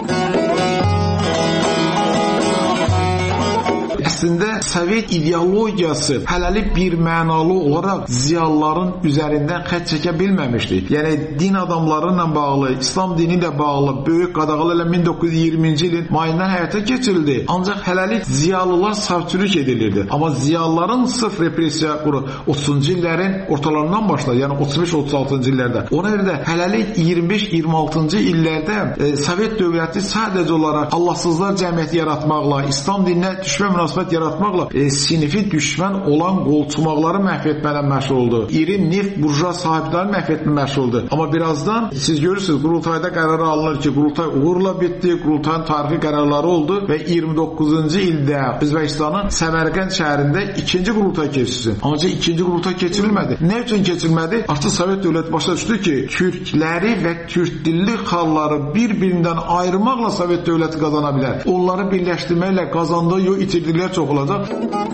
Əslində Sovet ideologiyası hələlik bir mənalı olaraq ziyalıların üzərindən xətt çəkə bilməmişdi. Yəni din adamları ilə bağlı, İslam dini ilə bağlı böyük qadağalarla 1920-ci ilin mayından həyata keçirildi. Ancaq hələlik ziyalılar savçülük edilirdi. Amma ziyalıların sırf repressiya quru 30-cu illərin ortalarından başladı. Yəni 35-36-cı illərdə. Ona görə də hələlik 25-26-cı illərdə Sovet dövləti sadəcə olaraq Allahsızlar cəmiyyəti yaratmaqla, İslam dininə düşmə münasibət yaratmaqla sinifi düşmən olan qolçumaqları məhv etməklə məşğul oldu. İri neft burjua sahibləri məhv etməklə məşğul oldu. Amma birazdan siz görürsünüz, qurultayda qərar alınır ki, qurultay uğurla bitdi, qurultayın tarixi qərarları oldu və 29-cu ildə Özbəkistanın Səmərqənd şəhərində ikinci qurultay keçirilsin. Ancaq ikinci qurultay keçirilmədi. Nə üçün keçirilmədi? Artıq Sovet dövləti başa düşdü ki, türkləri və türk dilli xalqları bir-birindən ayırmaqla Sovet dövləti qazana bilər. Onları birləşdirməklə qazandığı yox itirdilər çox olacaq.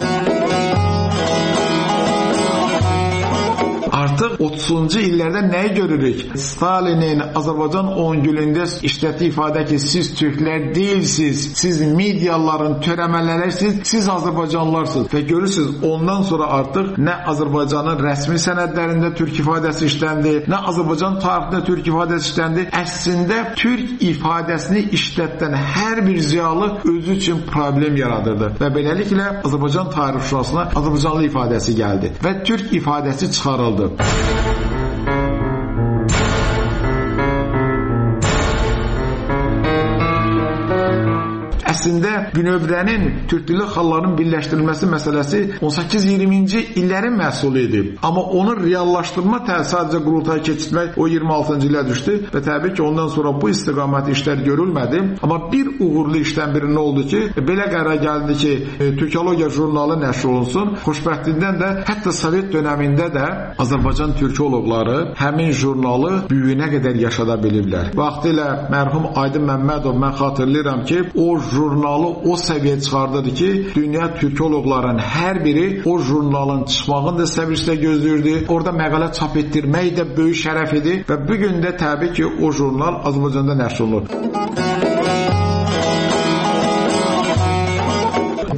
Artıq 30-cu illərdə nəyi görürük? Stalinin Azərbaycan 10 günündə işlətdiyi ifadə ki, siz türklər deyilsiniz, siz mediaların törəmələrisiniz, siz Azərbaycanlılarsınız. Və görürsünüz, ondan sonra artıq nə Azərbaycanın rəsmi sənədlərində türk ifadəsi işləndi, nə Azərbaycan tarixində türk ifadəsi işləndi. Əslində, türk ifadəsini işlətdən hər bir ziyalı özü üçün problem yaradırdı. Və beləliklə Azərbaycan tarix şurasına Azərbaycanlı ifadəsi gəldi və türk ifadəsi çıxarıldı. Əslində bünövrənin türk dilli xalqların birləşdirilməsi məsələsi 18-20-ci illərin məhsulu idi. Amma onu reallaşdırma sadəcə qurultaya keçirmək o 26-cı ilə düşdü və təbii ki, ondan sonra bu istiqamət işlər görülmədi. Amma bir uğurlu işdən biri nə oldu ki, belə qərar gəldi ki, Türkologiya jurnalı nəşr olunsun. Xoşbəxtlikdən də hətta Sovet dönəmində də Azərbaycan türkoloqları həmin jurnalı büyüyünə qədər yaşada biliblər. Vaxtilə mərhum Aydın Məmmədov, mən xatırlayıram ki, o jurnalı o səviyyə çıxardırdı ki, dünya türkoloqların hər biri o jurnalın çıxmağını da səbirlə gözləyirdi. Orada məqalə çap etdirmək də böyük şərəf idi və bu gün də təbii ki, o jurnal Azərbaycanda nəşr olunur.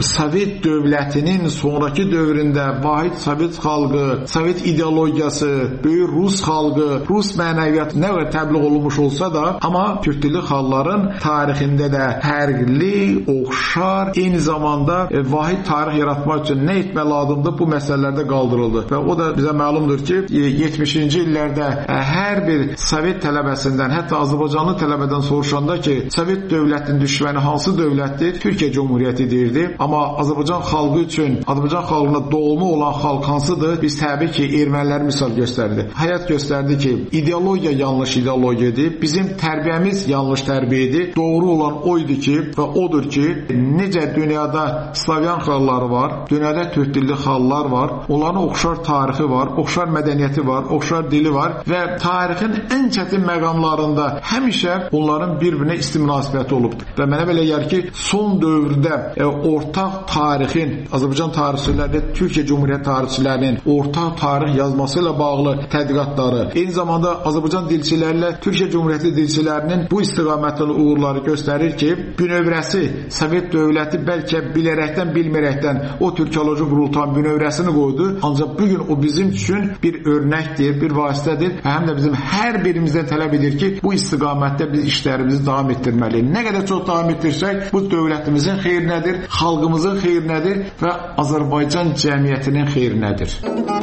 Sovet dövlətinin sonraki dövründə vahid Sovet xalqı, Sovet ideologiyası, böyük Rus xalqı, Rus mənəviyyatı nə qədər təbliğ olunmuş olsa da, amma türk dilli xalqların tarixində də fərqli, oxşar, eyni zamanda vahid tarix yaratmaq üçün nə etmək lazımdır, bu məsələlərdə qaldırıldı. Və o da bizə məlumdur ki, 70-ci illərdə hər bir Sovet tələbəsindən, hətta Azərbaycanlı tələbədən soruşanda ki, Sovet dövlətinin düşməni hansı dövlətdir? Türkiyə Cumhuriyyəti deyirdi. Amma Azərbaycan xalqı üçün, Azərbaycan xalqına doğma olan xalq hansıdır? Biz təbii ki, erməniləri misal göstərdi. Həyat göstərdi ki, ideologiya yanlış ideologiyadır. Bizim tərbiyəmiz yanlış tərbiyədir. Doğru olan oydu ki, və odur ki, necə dünyada Slavyan xalqları var, dünyada türk dilli xalqlar var, onların oxşar tarixi var, oxşar mədəniyyəti var, oxşar dili var və tarixin ən çətin məqamlarında həmişə onların bir-birinə isti münasibəti olubdur. Və mənə belə gəlir ki, son dövrdə ortaq tarixin, Azərbaycan tarixçiləri, Türkiyə Cumhuriyyət tarixçilərinin ortaq tarix yazması ilə bağlı tədqiqatları, eyni zamanda Azərbaycan dilçilərlə Türkiyə Cumhuriyyəti dilçilərinin bu istiqamətli uğurları göstərir ki, bünövrəsi Sovet dövləti bəlkə bilərəkdən, bilmərəkdən o Türkoloji qurultayın bünövrəsini qoydu. Ancaq bugün o bizim üçün bir örnəkdir, bir vasitədir və həm də bizim hər birimizdən tələb edir ki, bu istiqamətdə biz işlərimizi davam etdirməliyik. Nə qədər çox davam etdirsək, bu dövlətimizin xeyrinədir, xalqımızın xeyrinədir və Azərbaycan cəmiyyətinin xeyrinədir.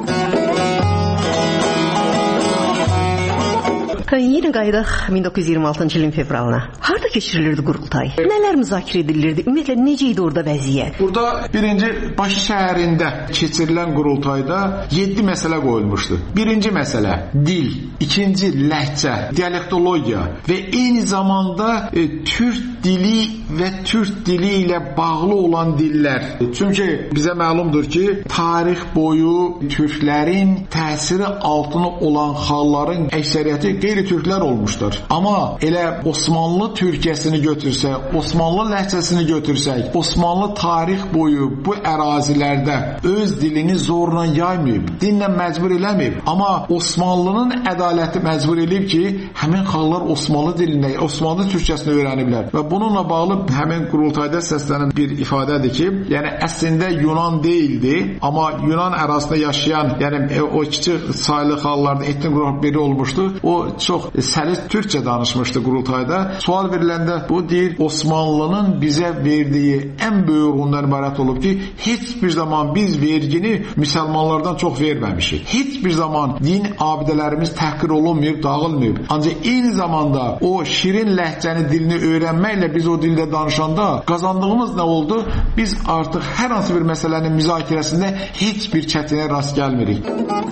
Yenə qayıdaq 1926-cı ilin fevralına. Harda keçirilirdi qurultay? Nələr müzakirə edilirdi? Ümumiyyətlə, necə idi orada vəziyyət? Burada birinci Bakı şəhərində keçirilən qurultayda 7 məsələ qoyulmuşdu. Birinci məsələ dil, ikinci ləhcə, dialektologiya və eyni zamanda türk dili və türk dili ilə bağlı olan dillər. Çünki bizə məlumdur ki, tarix boyu türklərin təsiri altında olan xalqların əksəriyyəti qeyri-türklər olmuşdur. Amma elə Osmanlı Türkiyəsini götürsək, Osmanlı ləhcəsini götürsək, Osmanlı tarix boyu bu ərazilərdə öz dilini zorla yaymayıb, dinlə məcbur eləməyib. Amma Osmanlının ədaləti məcbur eləyib ki, həmin xalqlar Osmanlı dilində, Osmanlı Türkiyəsini öyrəniblər. Və bununla bağlı həmin qurultayda səslənən bir ifadədir ki, yəni əslində Yunan deyildi, amma Yunan ərazisində yaşayan, yəni o kiçik saylı xalqlarda etnik qrup biri olmuşdu. O çox səlis türkçə danışmışdı qurultayda. Sual veriləndə bu deyir, Osmanlının bizə verdiyi ən böyük uğurundan ibarət olub ki, heç bir zaman biz vergini müsəlmanlardan çox verməmişik. Heç bir zaman din abidələrimiz təhqir olunmayıb, dağılmayıb. Ancaq eyni zamanda o şirin ləhcəni dilini öyrənməklə biz o dildə danışanda qazandığımız nə oldu? Biz artıq hər hansı bir məsələnin müzakirəsində heç bir çətinliyə rast gəlmirik.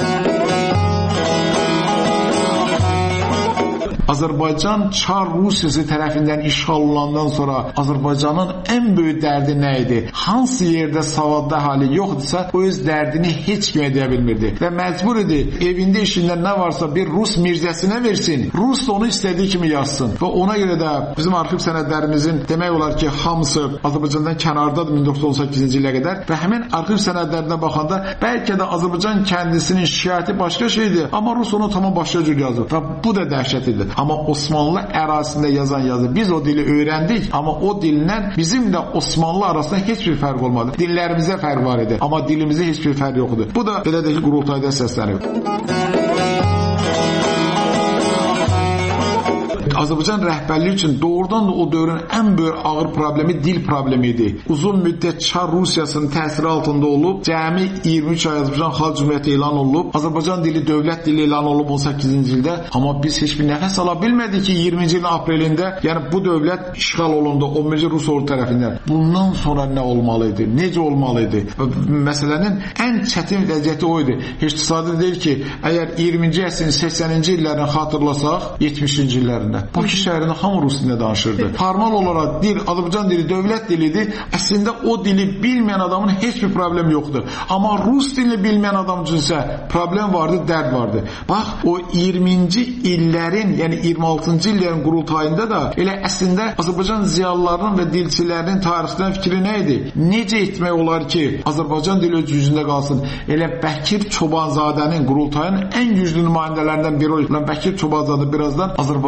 Azərbaycan Çar Rusiyası tərəfindən işğal olunandan sonra Azərbaycanın ən böyük dərdi nə idi? Hansı yerdə savadlı əhali yoxdursa, o öz dərdini heç kim edə bilmirdi. Və məcbur idi, evində işində nə varsa bir Rus mirzəsinə versin, Rus da onu istədiyi kimi yazsın. Və ona görə də bizim arxiv sənədlərimizin demək olar ki, hamısı Azərbaycandan kənardadır 1918-ci ilə qədər və həmin arxiv sənədlərinə baxanda bəlkə də Azərbaycan kəndisinin şikayəti başqa şeydir, amma Rus onu tamam başqa cür yazır. Və bu da dəhşət idi. Amma Osmanlı ərazisində yazan yazı. Biz o dili öyrəndik, amma o dillə bizim də Osmanlı arasında heç bir fərq olmadı. Dillərimizdə fərq var idi, amma dilimizdə heç bir fərq yox idi. Bu da belə də ki, qurultayda səslənir. Azərbaycan rəhbərliyi üçün doğrudan da o dövrün ən böyük ağır problemi dil problemi idi. Uzun müddət Çar Rusiyasının təsiri altında olub, cəmi 23 ay Azərbaycan Xalq Cümhuriyyəti elan olunub, Azərbaycan dili dövlət dili elan olub 18-ci ildə, amma biz heç bir nəfəs ala bilmədik ki, 20-ci ilin aprelində, yəni bu dövlət işğal olundu 11-ci Rus ordu tərəfindən. Bundan sonra nə olmalı idi? Necə olmalı idi? Məsələnin ən çətin vəziyyəti o idi. Heç təsadüf deyil ki, əgər 20-ci əsrin 80-ci illərini xatırlasaq, 70-ci illərində Bakı şəhərində hamı rus dilində danışırdı. Formal olaraq dil, Azərbaycan dili dövlət dilidir. Əslində o dili bilməyən adamın heç bir problem yoxdur. Amma rus dilini bilməyən adam üçünsə problem vardı, dərd vardı. Bax, o 20-ci illərin, yəni 26-cı illərin qurultayında da elə əslində Azərbaycan ziyalılarının və dilçilərinin tarixdən fikri nə idi? Necə etmək olar ki, Azərbaycan dili öz yüzündə qalsın? Elə Bəkir Çobanzadənin qurultayın ən güclü nümayəndələrindən biri olan Bəkir Çobanzadə birazdan Azərbaycan dili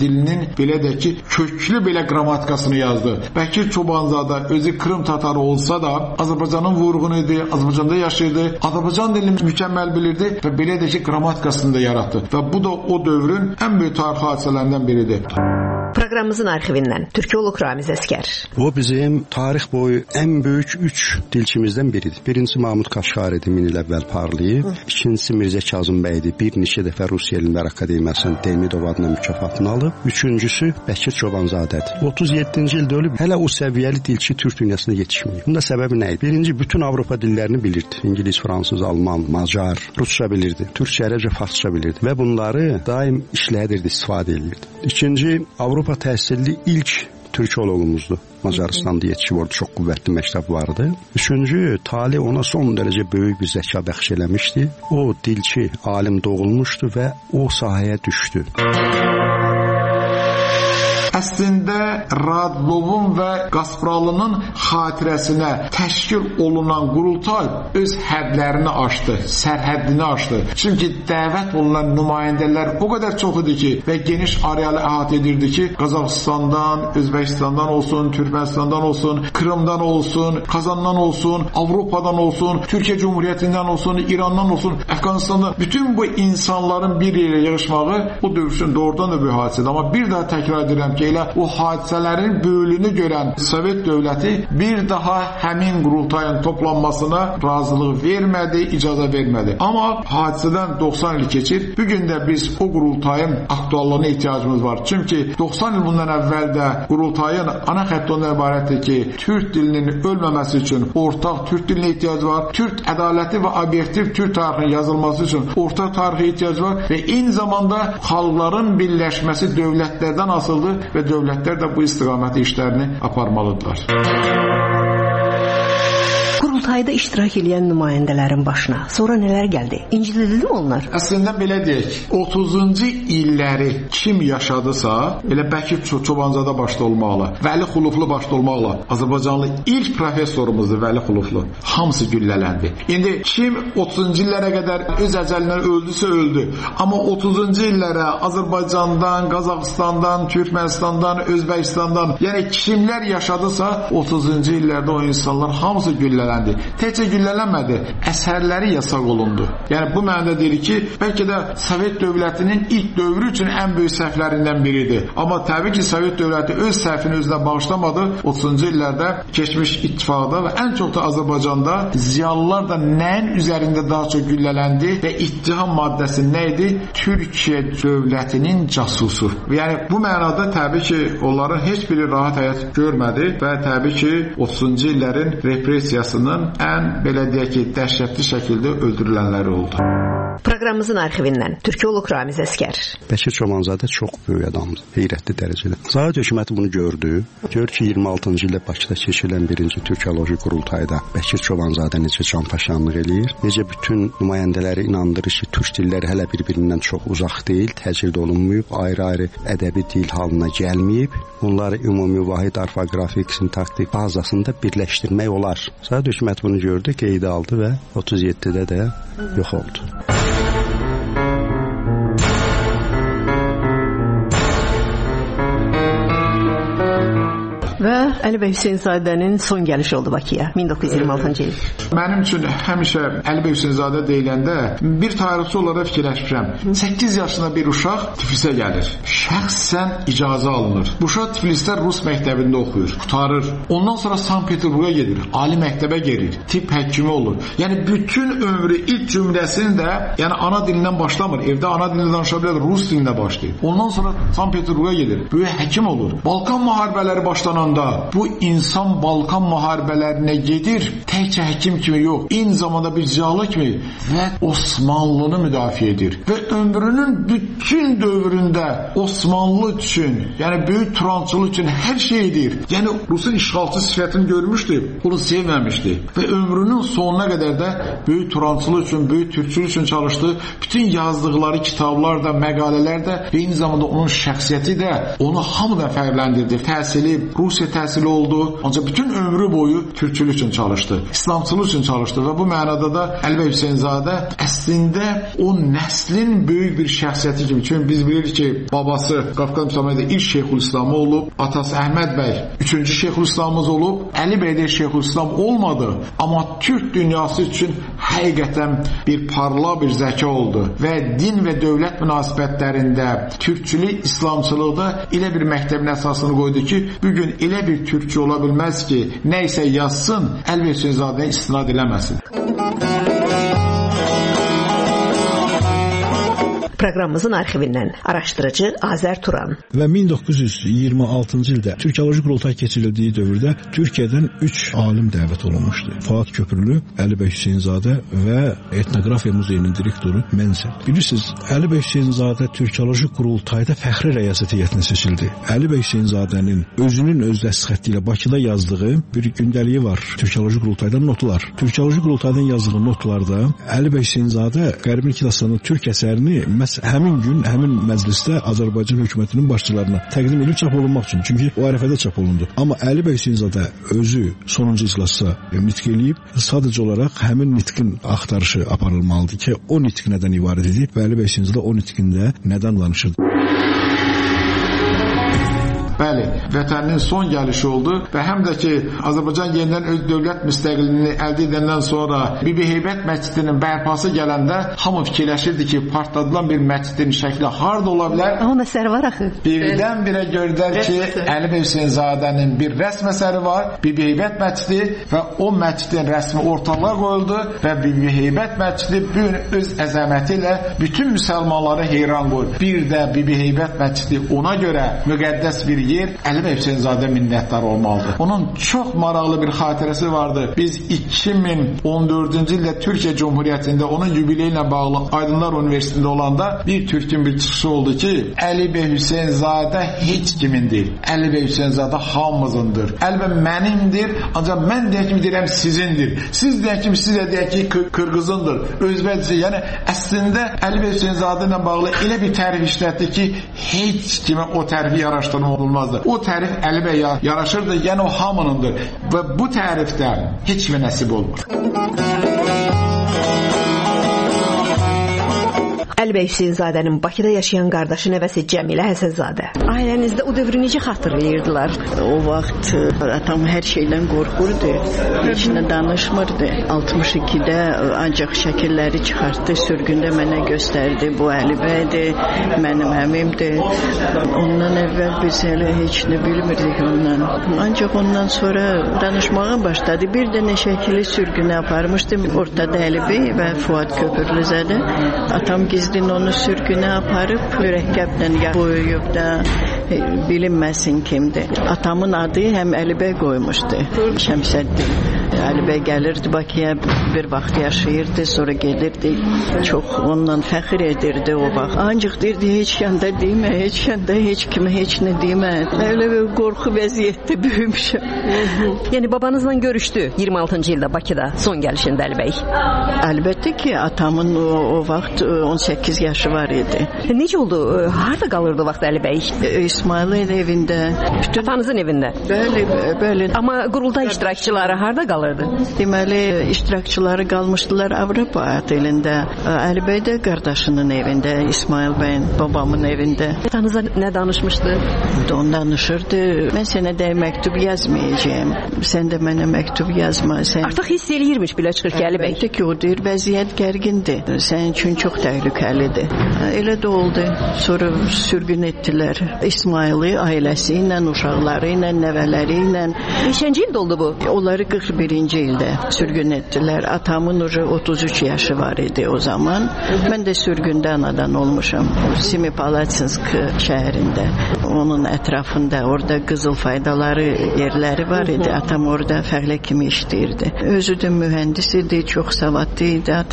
dilinin belə də ki, köklü belə qrammatikasını yazdı. Bəkir Çobanzadə özü Krım tatarı olsa da Azərbaycanın vurğunu idi, Azərbaycanda yaşayırdı, Azərbaycan dilini mükəmməl bilirdi və belə də ki, qrammatikasını da yaratdı. Və bu da o dövrün ən böyük tarixi hadisələrindən biridir. Proqramımızın arxivindən türkoloq Ramiz Əskər. O bizim tarix boyu ən böyük 3 dilçimizdən biridir. Birincisi Mahmud Kaşqaridir, 1000 il əvvəl parlayıb. İkincisi Mirzə Kazım bəydir, bir neçə dəfə Rusiya Elmlər Akademiyasının Demidov adına mükafatını alıb. Üçüncüsü Bəkir Çobanzadədir. 37-ci ildə ölüb, hələ o səviyyəli dilçi türk dünyasına yetişməyib. Bunun da səbəbi nə idi? Birinci, bütün Avropa dillərini bilirdi. İngilis, fransız, alman, macar, rusca bilirdi. Türkçə, ərəbcə, farsça bilirdi və bunları daim işlədirdi, istifadə edirdi. İkinci, Avropa təhsilli ilk türkoloğumuzdur. Macaristanda yetişib, orada çox qüvvətli məktəb vardı. Üçüncü, talih ona son dərəcə böyük bir zəka bəxş eləmişdi. O dilçi, alim doğulmuşdu və o sahəyə düşdü. Əslində Radlovun və Qaspralının xatirəsinə təşkil olunan qurultay öz hədlərini aşdı, sərhəddini aşdı. Çünki dəvət olunan nümayəndələr o qədər çox idi ki və geniş arealı əhatə edirdi ki, Qazaxıstandan, Özbəkistandan olsun, Türkmenistandan olsun, Krımdan olsun, Kazandan olsun, Avropadan olsun, Türkiyə Cumhuriyyətindən olsun, İrandan olsun, Əfqanistandan, bütün bu insanların bir yerə yığışmağı o dövüşün doğrudan da bir hadisədir. Amma bir daha təkrar edirəm ki, elə o hadisələrin böyülünü görən Sovet dövləti bir daha həmin qurultayın toplanmasına razılıq vermədi, icazə vermədi. Amma hadisədən 90 il keçir. Bugün də biz o qurultayın aktuallığına ehtiyacımız var. Çünki 90 il bundan əvvəl də qurultayın ana xətti ondan ibarətdir ki, türk dilinin ölməməsi üçün ortaq türk dilinə ehtiyac var. Türk ədalətli və obyektiv türk tarixinin yazılması üçün ortaq tarixə ehtiyac var və eyni zamanda xalqların birləşməsi dövlətlərdən asılıdır və dövlətlər də bu istiqaməti işlərini aparmalıdırlar. Qurultayda iştirak edən nümayəndələrin başına sonra nələr gəldi? İncidildi mi onlar? Əslində belə deyək, 30-cu illəri kim yaşadısa, elə Bəkir Çobanzadə başda olmaqla, Vəli Xuluflu başda olmaqla, Azərbaycanlı ilk professorumuzdur Vəli Xuluflu. Hamısı güllələndi. İndi kim 30-cu illərə qədər öz əcəlindən öldüsə öldü. Amma 30-cu illərə Azərbaycandan, Qazaxıstandan, Türkmenistandan, Özbəkistandan, yəni kimlər yaşadısa 30-cu illərdə o insanlar hamısı güllələndi. Təkcə güllələnmədi, əsərləri yasaq olundu. Yəni bu mənada deyir ki, bəlkə də Sovet dövlətinin ilk dövrü üçün ən böyük səhvlərindən biridir. Amma təbii ki, Sovet dövləti öz səhvini özünə bağışlamadı. 30-cu illərdə keçmiş ittifaqda və ən çox da Azərbaycanda ziyalılar da nəyin üzərində daha çox güllələndi və ittiham maddəsi nə idi? Türkiyə dövlətinin casusu. Yəni bu mənada təbii ki, onların heç biri rahat həyat görmədi və təbii ki, 30-cu illərin repressiyasının ən, belə deyək ki, dəhşətli şəkildə öldürülənləri oldu. Proqramımızın arxivindən türkoloq Ramiz Əskər. Bəkir Çobanzadə çox böyük adamdır, heyrətli dərəcədə. Sovet hökuməti bunu gördü. Gör ki, 26-cı ildə Bakıda keçirilən birinci türkoloji qurultayda Bəkir Çobanzadə necə canpaşanlıq eləyir, necə bütün nümayəndələri inandırır ki, türk dilləri hələ bir-birindən çox uzaq deyil, təcrid olunmayıb, ayrı-ayrı ədəbi dil halına gəlməyib. Onları ümumi vahid orfoqrafik, sintaktik bazasında birləşdirmək olar. Sovet hökuməti bunu gördü, qeydə aldı və 37-də də yox oldu. Və Əli bəy Hüseynzadənin son gəlişi oldu Bakıya 1926-cı il. Mənim üçün həmişə Əli bəy Hüseynzadə deyiləndə bir tarixçi olaraq fikirləşmişəm. 8 yaşında bir uşaq Tiflisə gəlir. Şəxsən icazə alınır. Bu uşaq Tiflisdə Rus məktəbində oxuyur, qurtarır. Ondan sonra Sankt-Peterburqa gedir, ali məktəbə gelir, tibb həkimi olur. Yəni bütün ömrü ilk cümləsini də, yəni ana dilindən başlamır. Evdə ana dilində danışa bilər, Rus dilində başlayır. Ondan sonra Sankt-Peterburqa gedir, böyük həkim olur. Balkan müharibələri başlananda bu insan Balkan müharibələrinə gedir, təkcə həkim kimi yox, eyni zamanda bir ziyalı kimi və Osmanlını müdafiə edir. Və ömrünün bütün dövründə Osmanlı üçün, yəni böyük turançılıq üçün hər şey edir. Yəni Rusun işğalçı sifətini görmüşdü, bunu sevməmişdi. Və ömrünün sonuna qədər də böyük turançılıq üçün, böyük türkçülük üçün çalışdı. Bütün yazdıqları kitablar da, məqalələr də, eyni zamanda onun şəxsiyyəti də onu hamıdan fərqləndirdi. Təhsili, Rusiya təhsili təhsil oldu, ancaq bütün ömrü boyu türkçülük üçün çalışdı, İslamçılıq üçün çalışdı və bu mənada da Əli bəy Hüseynzadə əslində o nəslin böyük bir şəxsiyyəti kimi. Çünki biz bilirik ki, babası Qafqaz müsəlmanlığı ilk Şeyxülislamı olub, atası Əhməd bəy 3-cü Şeyxülislamımız olub, Əli bəy də Şeyxülislam olmadı, amma Türk dünyası üçün həqiqətən bir parlaq bir zəka oldu və din və dövlət münasibətlərində türkçülük, İslamçılıqda elə bir məktəbin əsasını qoydu ki, bugün elə bir türkçü ola bilməz ki, nə isə yazsın, Əli bəy Hüseynzadəyə istinad eləməsin. Proqramımızın arxivindən araşdırıcı Azər Turan. Və 1926-cı ildə Türkoloji Qurultay keçirildiyi dövrdə Türkiyədən 3 alim dəvət olunmuşdu. Fuad Köprülü, Əli bəy Hüseynzadə və Etnografiya Muzeyinin direktoru Menzel. Bilirsiniz, Əli bəy Hüseynzadə Türkoloji Qurultayda fəxri rəyasət heyətinə seçildi. Əli bəy Hüseynzadənin özünün öz dəstxəti ilə Bakıda yazdığı bir gündəliyi var. Türkoloji Qurultaydan notlar. Türkoloji Qurultaydan yazdığı notlarda Əli bəy Hüseynzadə Qərbi İnqilasının türk əsərini həmin gün, həmin məclisdə Azərbaycan hökumətinin başçılarına təqdim edilib çap olunmaq üçün. Çünki o ərəfədə çap olundu. Amma Əli bəy Hüseynzadə özü sonuncu iclasda nitq eləyib, sadəcə olaraq həmin nitqin axtarışı aparılmalıdır ki, o nitq nədən ibarət edib və Əli bəy Hüseynzadə o nitqində nədən danışırdı? Bəli, vətəninin son gəlişi oldu və həm də ki, Azərbaycan yenidən öz dövlət müstəqilliyini əldə edəndən sonra Bibi Heybət məscidinin bərpası gələndə hamı fikirləşirdi ki, partladılan bir məscidin şəkli harda ola bilər? Amma məsələ var axı. Birdən-birə gördülər ki, Əli bəy Hüseynzadənin bir rəsm əsəri var, Bibi Heybət məscidi və o məscidin rəsmi ortalığa qoyuldu və Bibi Heybət məscidi bu gün öz əzəməti ilə bütün müsəlmanları heyran qoyur. Bir də Bibi Heybət məscidi ona görə müqəddəs bir yer, Əli bəy Hüseynzadə minnətdar olmalıdır. Onun çox maraqlı bir xatirəsi vardı. Biz 2014-cü ildə Türkiyə Cumhuriyyətində onun yubileyi ilə bağlı Aydınlar Universitetində olanda bir türkün bir çıxışı oldu ki, Əli bəy Hüseynzadə heç kimindir. Əli bəy Hüseynzadə hamımızındır. Əli bəy mənimdir, ancaq mən deyək kimi deyirəm sizindir. Siz deyək kimi siz deyək ki Qırğızındır, özbəkcə. Yəni əslində Əli bəy Hüseynzadə ilə bağlı elə bir tərif işlətdi ki, heç kimə o tərifi yaraşdırma olmaz. O tərif Əli bəy yaraşırdı, yəni o hamınındır və bu tərifdə heç kimə nəsib olmur. Əli bəy Hüseynzadənin Bakıda yaşayan qardaşı nəvəsi Cəmilə Həsənzadə. Ailənizdə o dövrü necə xatırlayırdılar? O vaxt atam hər şeydən qorxurdu, heç nə danışmırdı. 62-də ancaq şəkilləri çıxartdı, sürgündə mənə göstərdi. Bu Əli bəydir, mənim əmimdir. Ondan əvvəl biz hələ heç nə bilmirdik ondan. Ancaq ondan sonra danışmağa başladı. Bir dənə şəkili sürgünə aparmışdım. Ortada Əli bəy və Fuad Köprülüzədə. Atam gizli onu sürgünə aparıb mürəkkəblə boyuyub da bilinməsin kimdir. Atamın adı həm Əli bəy qoymuşdu. Şəmsəddin. Əli bəy gəlirdi Bakıya, bir vaxt yaşayırdı, sonra gedirdi. Çox ondan fəxr edirdi o vaxt. Ancaq deyirdi, heç kəndə demə, heç kəndə heç kimə heç nə demə. Elə bir qorxu vəziyyətdə böyümüşəm. Yəni babanızla görüşdü 26-cı ildə Bakıda son gəlişində Əli bəy? Əlbəttə ki, atamın o vaxt 18 yaşı var idi. Necə oldu? Harda qalırdı vaxt Əli bəy? İsmailin evində. Atanızın evində? Bəli, bəli. Amma qurultay iştirakçıları harda qalırdı? Deməli, iştirakçıları qalmışdılar Avropa otelində. Əli bəy də qardaşının evində, İsmail bəyin, babamın evində. Atanıza nə danışmışdı? Onu danışırdı. Mən sənə də məktub yazmayacağım. Sən də mənə məktub yazma. Artıq hiss eləyirmiş belə çıxır ki, Əli bəy. Əlbəttə ki, o deyir, vəziyyət gərgindir. Sənin üçün çox təhlükəlidir. Elə də oldu. Sonra sürgün etdilər. İsmaili ailəsi ilə, uşaqları ilə, nəvələri ilə. Neçənci ildə oldu bu? Onları 41-ci ildə sürgün etdilər. Atamın 33 yaşı var idi o zaman. Mən də sürgündə anadan olmuşam. Semipalatinsk şəhərində. Onun ətrafında, orada qızıl faydaları yerləri var idi. Atam orada fəhlə kimi işləyirdi. Özü də mühəndis idi, çox savadlı idi atam.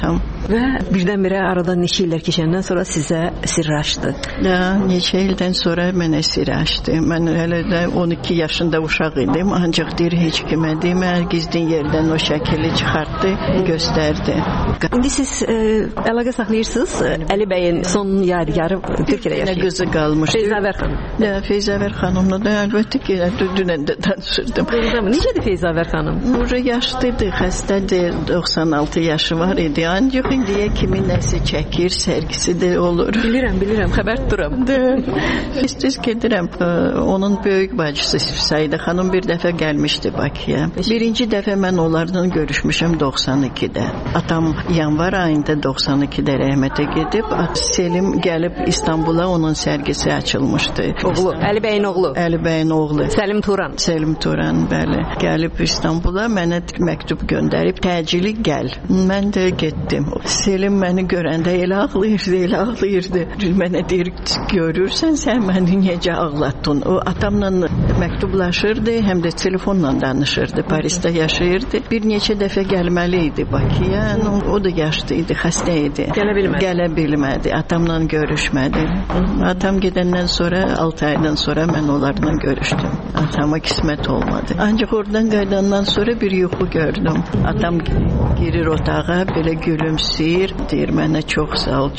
Və birdən-birə aradan neçə illər keçəndən sonra sizə sirr açdı. Neçə ildən sonra mənə sirr açdı. Mən hələ də 12 yaşında uşaq idim, ancaq deyir heç kimə demə, gizlin yerdən o şəkili çıxartdı, göstərdi. İndi siz əlaqə saxlayırsınız Əli bəyin son yadigarı Türkiyədə yaşayır. Qızı qalmışdı. Feyzavər xanım. Feyzavər xanımla da əlbəttə ki, dünən də danışırdım. Necədir Feyzavər xanım? Yaşlıdır, xəstədir, 96 yaşı var idi. Ancaq indiyə kimi nəsə çəkir, sərgisi də olur. Bilirəm, xəbər tuturam. İstiz gedirəm. Onun böyük bacısı Sayda xanım bir dəfə gəlmişdi Bakıya. Birinci dəfə mən onlarla görüşmüşəm 92-də. Atam yanvar ayında 92-də rəhmətə gedib, Selim gəlib İstanbula, onun sərgisi açılmışdı. Oğlu, Əli bəyin oğlu. Əli bəyin oğlu. Səlim Turan, bəli. Gəlib İstanbula, mənə məktub göndərib, təcili gəl. Mən də getdim. Selim məni görəndə elə ağlayırdı. Mənə deyir, görürsən sən məni necə ağlatdın? O atamla məktublaşırdı, həm də telefonla danışırdı. Parisdə yaşayırdı. Bir neçə dəfə gəlməli idi Bakıya. O da yaşlı idi, xəstə idi. Gələ bilmədi. Atamla görüşmədi. Atam gedəndən sonra 6 aydan sonra mən onlarla görüşdüm. Atama qismət olmadı. Ancaq oradan qayıdandan sonra bir yuxu gördüm. Atam girir otağa, belə gülümsəyir, deyir mənə çox sağ ol.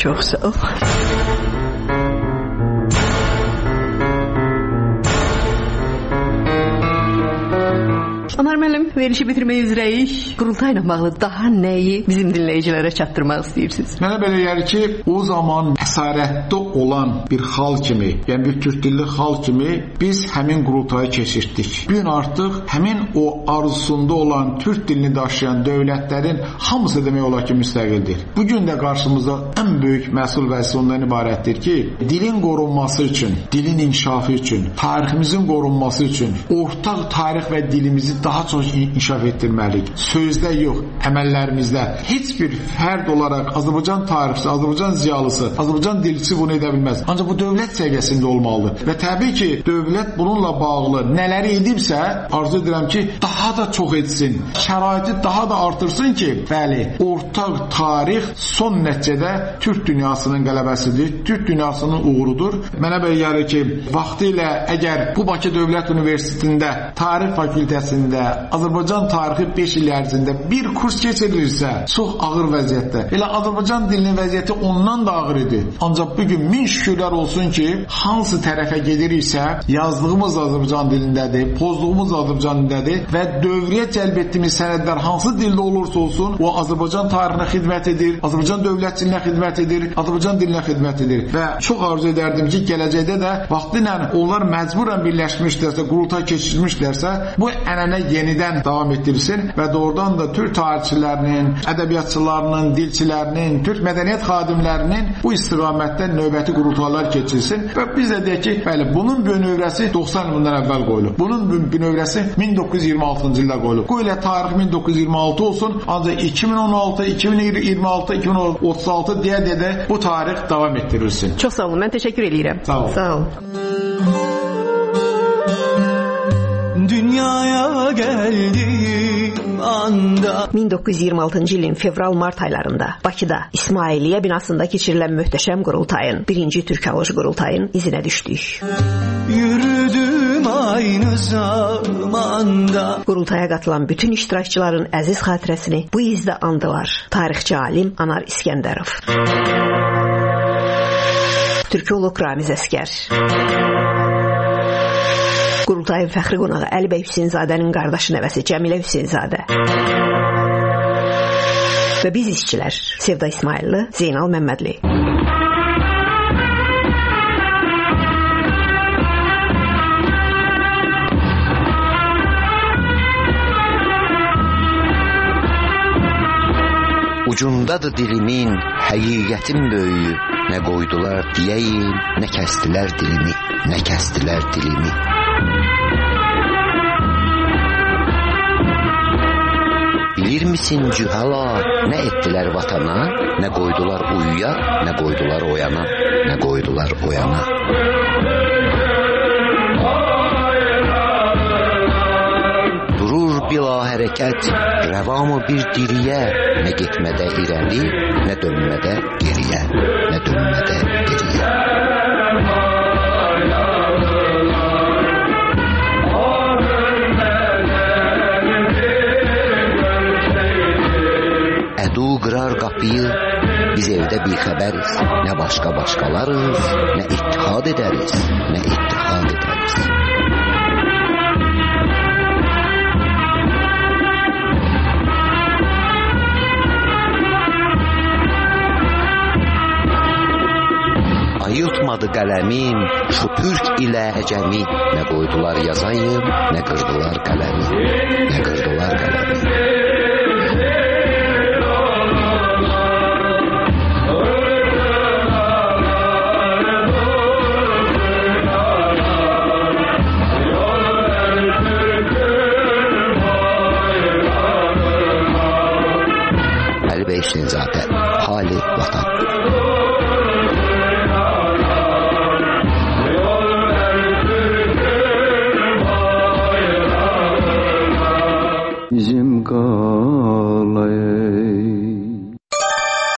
Anar müəllim, verilişi bitirmək üzrəyik. Qurultayla bağlı daha nəyi bizim dinləyicilərə çatdırmaq istəyirsiniz? Mənə belə gəlir ki, o zaman əsarətdə olan bir xalq kimi, yəni bir türk dilli xalq kimi biz həmin qurultayı keçirtdik. Bu gün artıq həmin o arzusunda olan türk dilini daşıyan dövlətlərin hamısı demək olar ki, müstəqildir. Bu gün də qarşımızda ən böyük məsul vəzifə ondan ibarətdir ki, dilin qorunması üçün, dilin inkişafı üçün, tariximizin qorunması üçün ortaq tarix və dilimizi daha çox inkişaf etdirməliyik. Sözdə yox, əməllərimizdə. Heç bir fərd olaraq Azərbaycan tarixçisi, Azərbaycan ziyalısı, Azərbaycan dilçisi bunu edə bilməz. Ancaq bu dövlət səviyyəsində olmalıdır. Və təbii ki, dövlət bununla bağlı nələri edibsə, arzu edirəm ki, daha da çox etsin. Şəraiti daha da artırsın ki, bəli, ortaq tarix son nəticədə Türk dünyasının qələbəsidir, Türk dünyasının uğurudur. Mənə belə gəlir ki, vaxtilə əgər bu Bakı Dövlət Universitetində tarix fakültəsində Azərbaycan tarixi 5 il ərzində bir kurs keçirilirsə, çox ağır vəziyyətdə. Elə Azərbaycan dilinin vəziyyəti ondan da ağır idi. Ancaq bugün min şükürlər olsun ki, hansı tərəfə gediriksə, yazdığımız Azərbaycan dilindədir, pozduğumuz Azərbaycan dilindədir və dövrəyə cəlb etdiyimiz sənədlər hansı dildə olursa olsun, o Azərbaycan tarixinə xidmət edir, Azərbaycan dövlətçiliyinə xidmət edir, Azərbaycan dilinə xidmət edir. Və çox arzu edərdim ki, gələcəkdə də vaxtilə onlar məcburən birləşmişlərsə, qurultay keçirmişlərsə, bu ənənə yenidən davam etdirilsin və doğrudan da Türk tarixçilərinin, ədəbiyyatçılarının, dilçilərinin, Türk mədəniyyət xadimlərinin bu istiqamətdə növbəti qurultaylar keçirilsin və biz də deyək ki, bəli, bunun bünövrəsi 90 ildən əvvəl qoyulub. Bunun bünövrəsi 1926-cı ildə qoyulub. Bu ilə tarix 1926 olsun, ancaq 2016, 2026, 2036 deyə bu tarix davam etdirilsin. Çox sağ olun, mən təşəkkür edirəm. Sağ olun. Sağ olun. Dünyaya gəldiyim anda 1926-cı ilin fevral-mart aylarında Bakıda İsmailiyyə binasında keçirilən möhtəşəm qurultayın, 1-ci Türkoloji qurultayın izinə düşdük. Yürüdüm aynı zamanda. Qurultaya qatılan bütün iştirakçıların əziz xatirəsini bu izdə andılar. Tarixçi alim Anar İskəndərov, türkoloq Ramiz Əskər, Qurultayın fəxri qonağı Əlibəy Hüseynzadənin qardaşı nəvəsi Cəmilə Hüseynzadə və biz işçilər Sevda İsmailli, Zeynal Məmmədli. Ucundadır dilimin, həqiqətin böyüyü. Nə qoydular deyəyim, nə kəstilər dilimi, nə kəstilər dilimi. Bilirmisin cühala, nə etdilər vatana, nə qoydular uyuya, nə qoydular oyana, nə qoydular oyana. Durur bil la hərəkət, rəvamı bir diriyə, nə getmədə irəli, nə dönmədə geriyə, nə dönmədə geriyə. Ədu qırar qapıyı, biz evdə bixəbəriz, nə başqalarız, nə ittihad edəriz, nə ittihad edəriz. Ayutmadı qələmim, şu türk ilə əcəmi, nə qoydular yazayım, nə qırdılar qələmi, nə qırdılar qələmi. Əli Bey Şinzadə, Hali Vatan.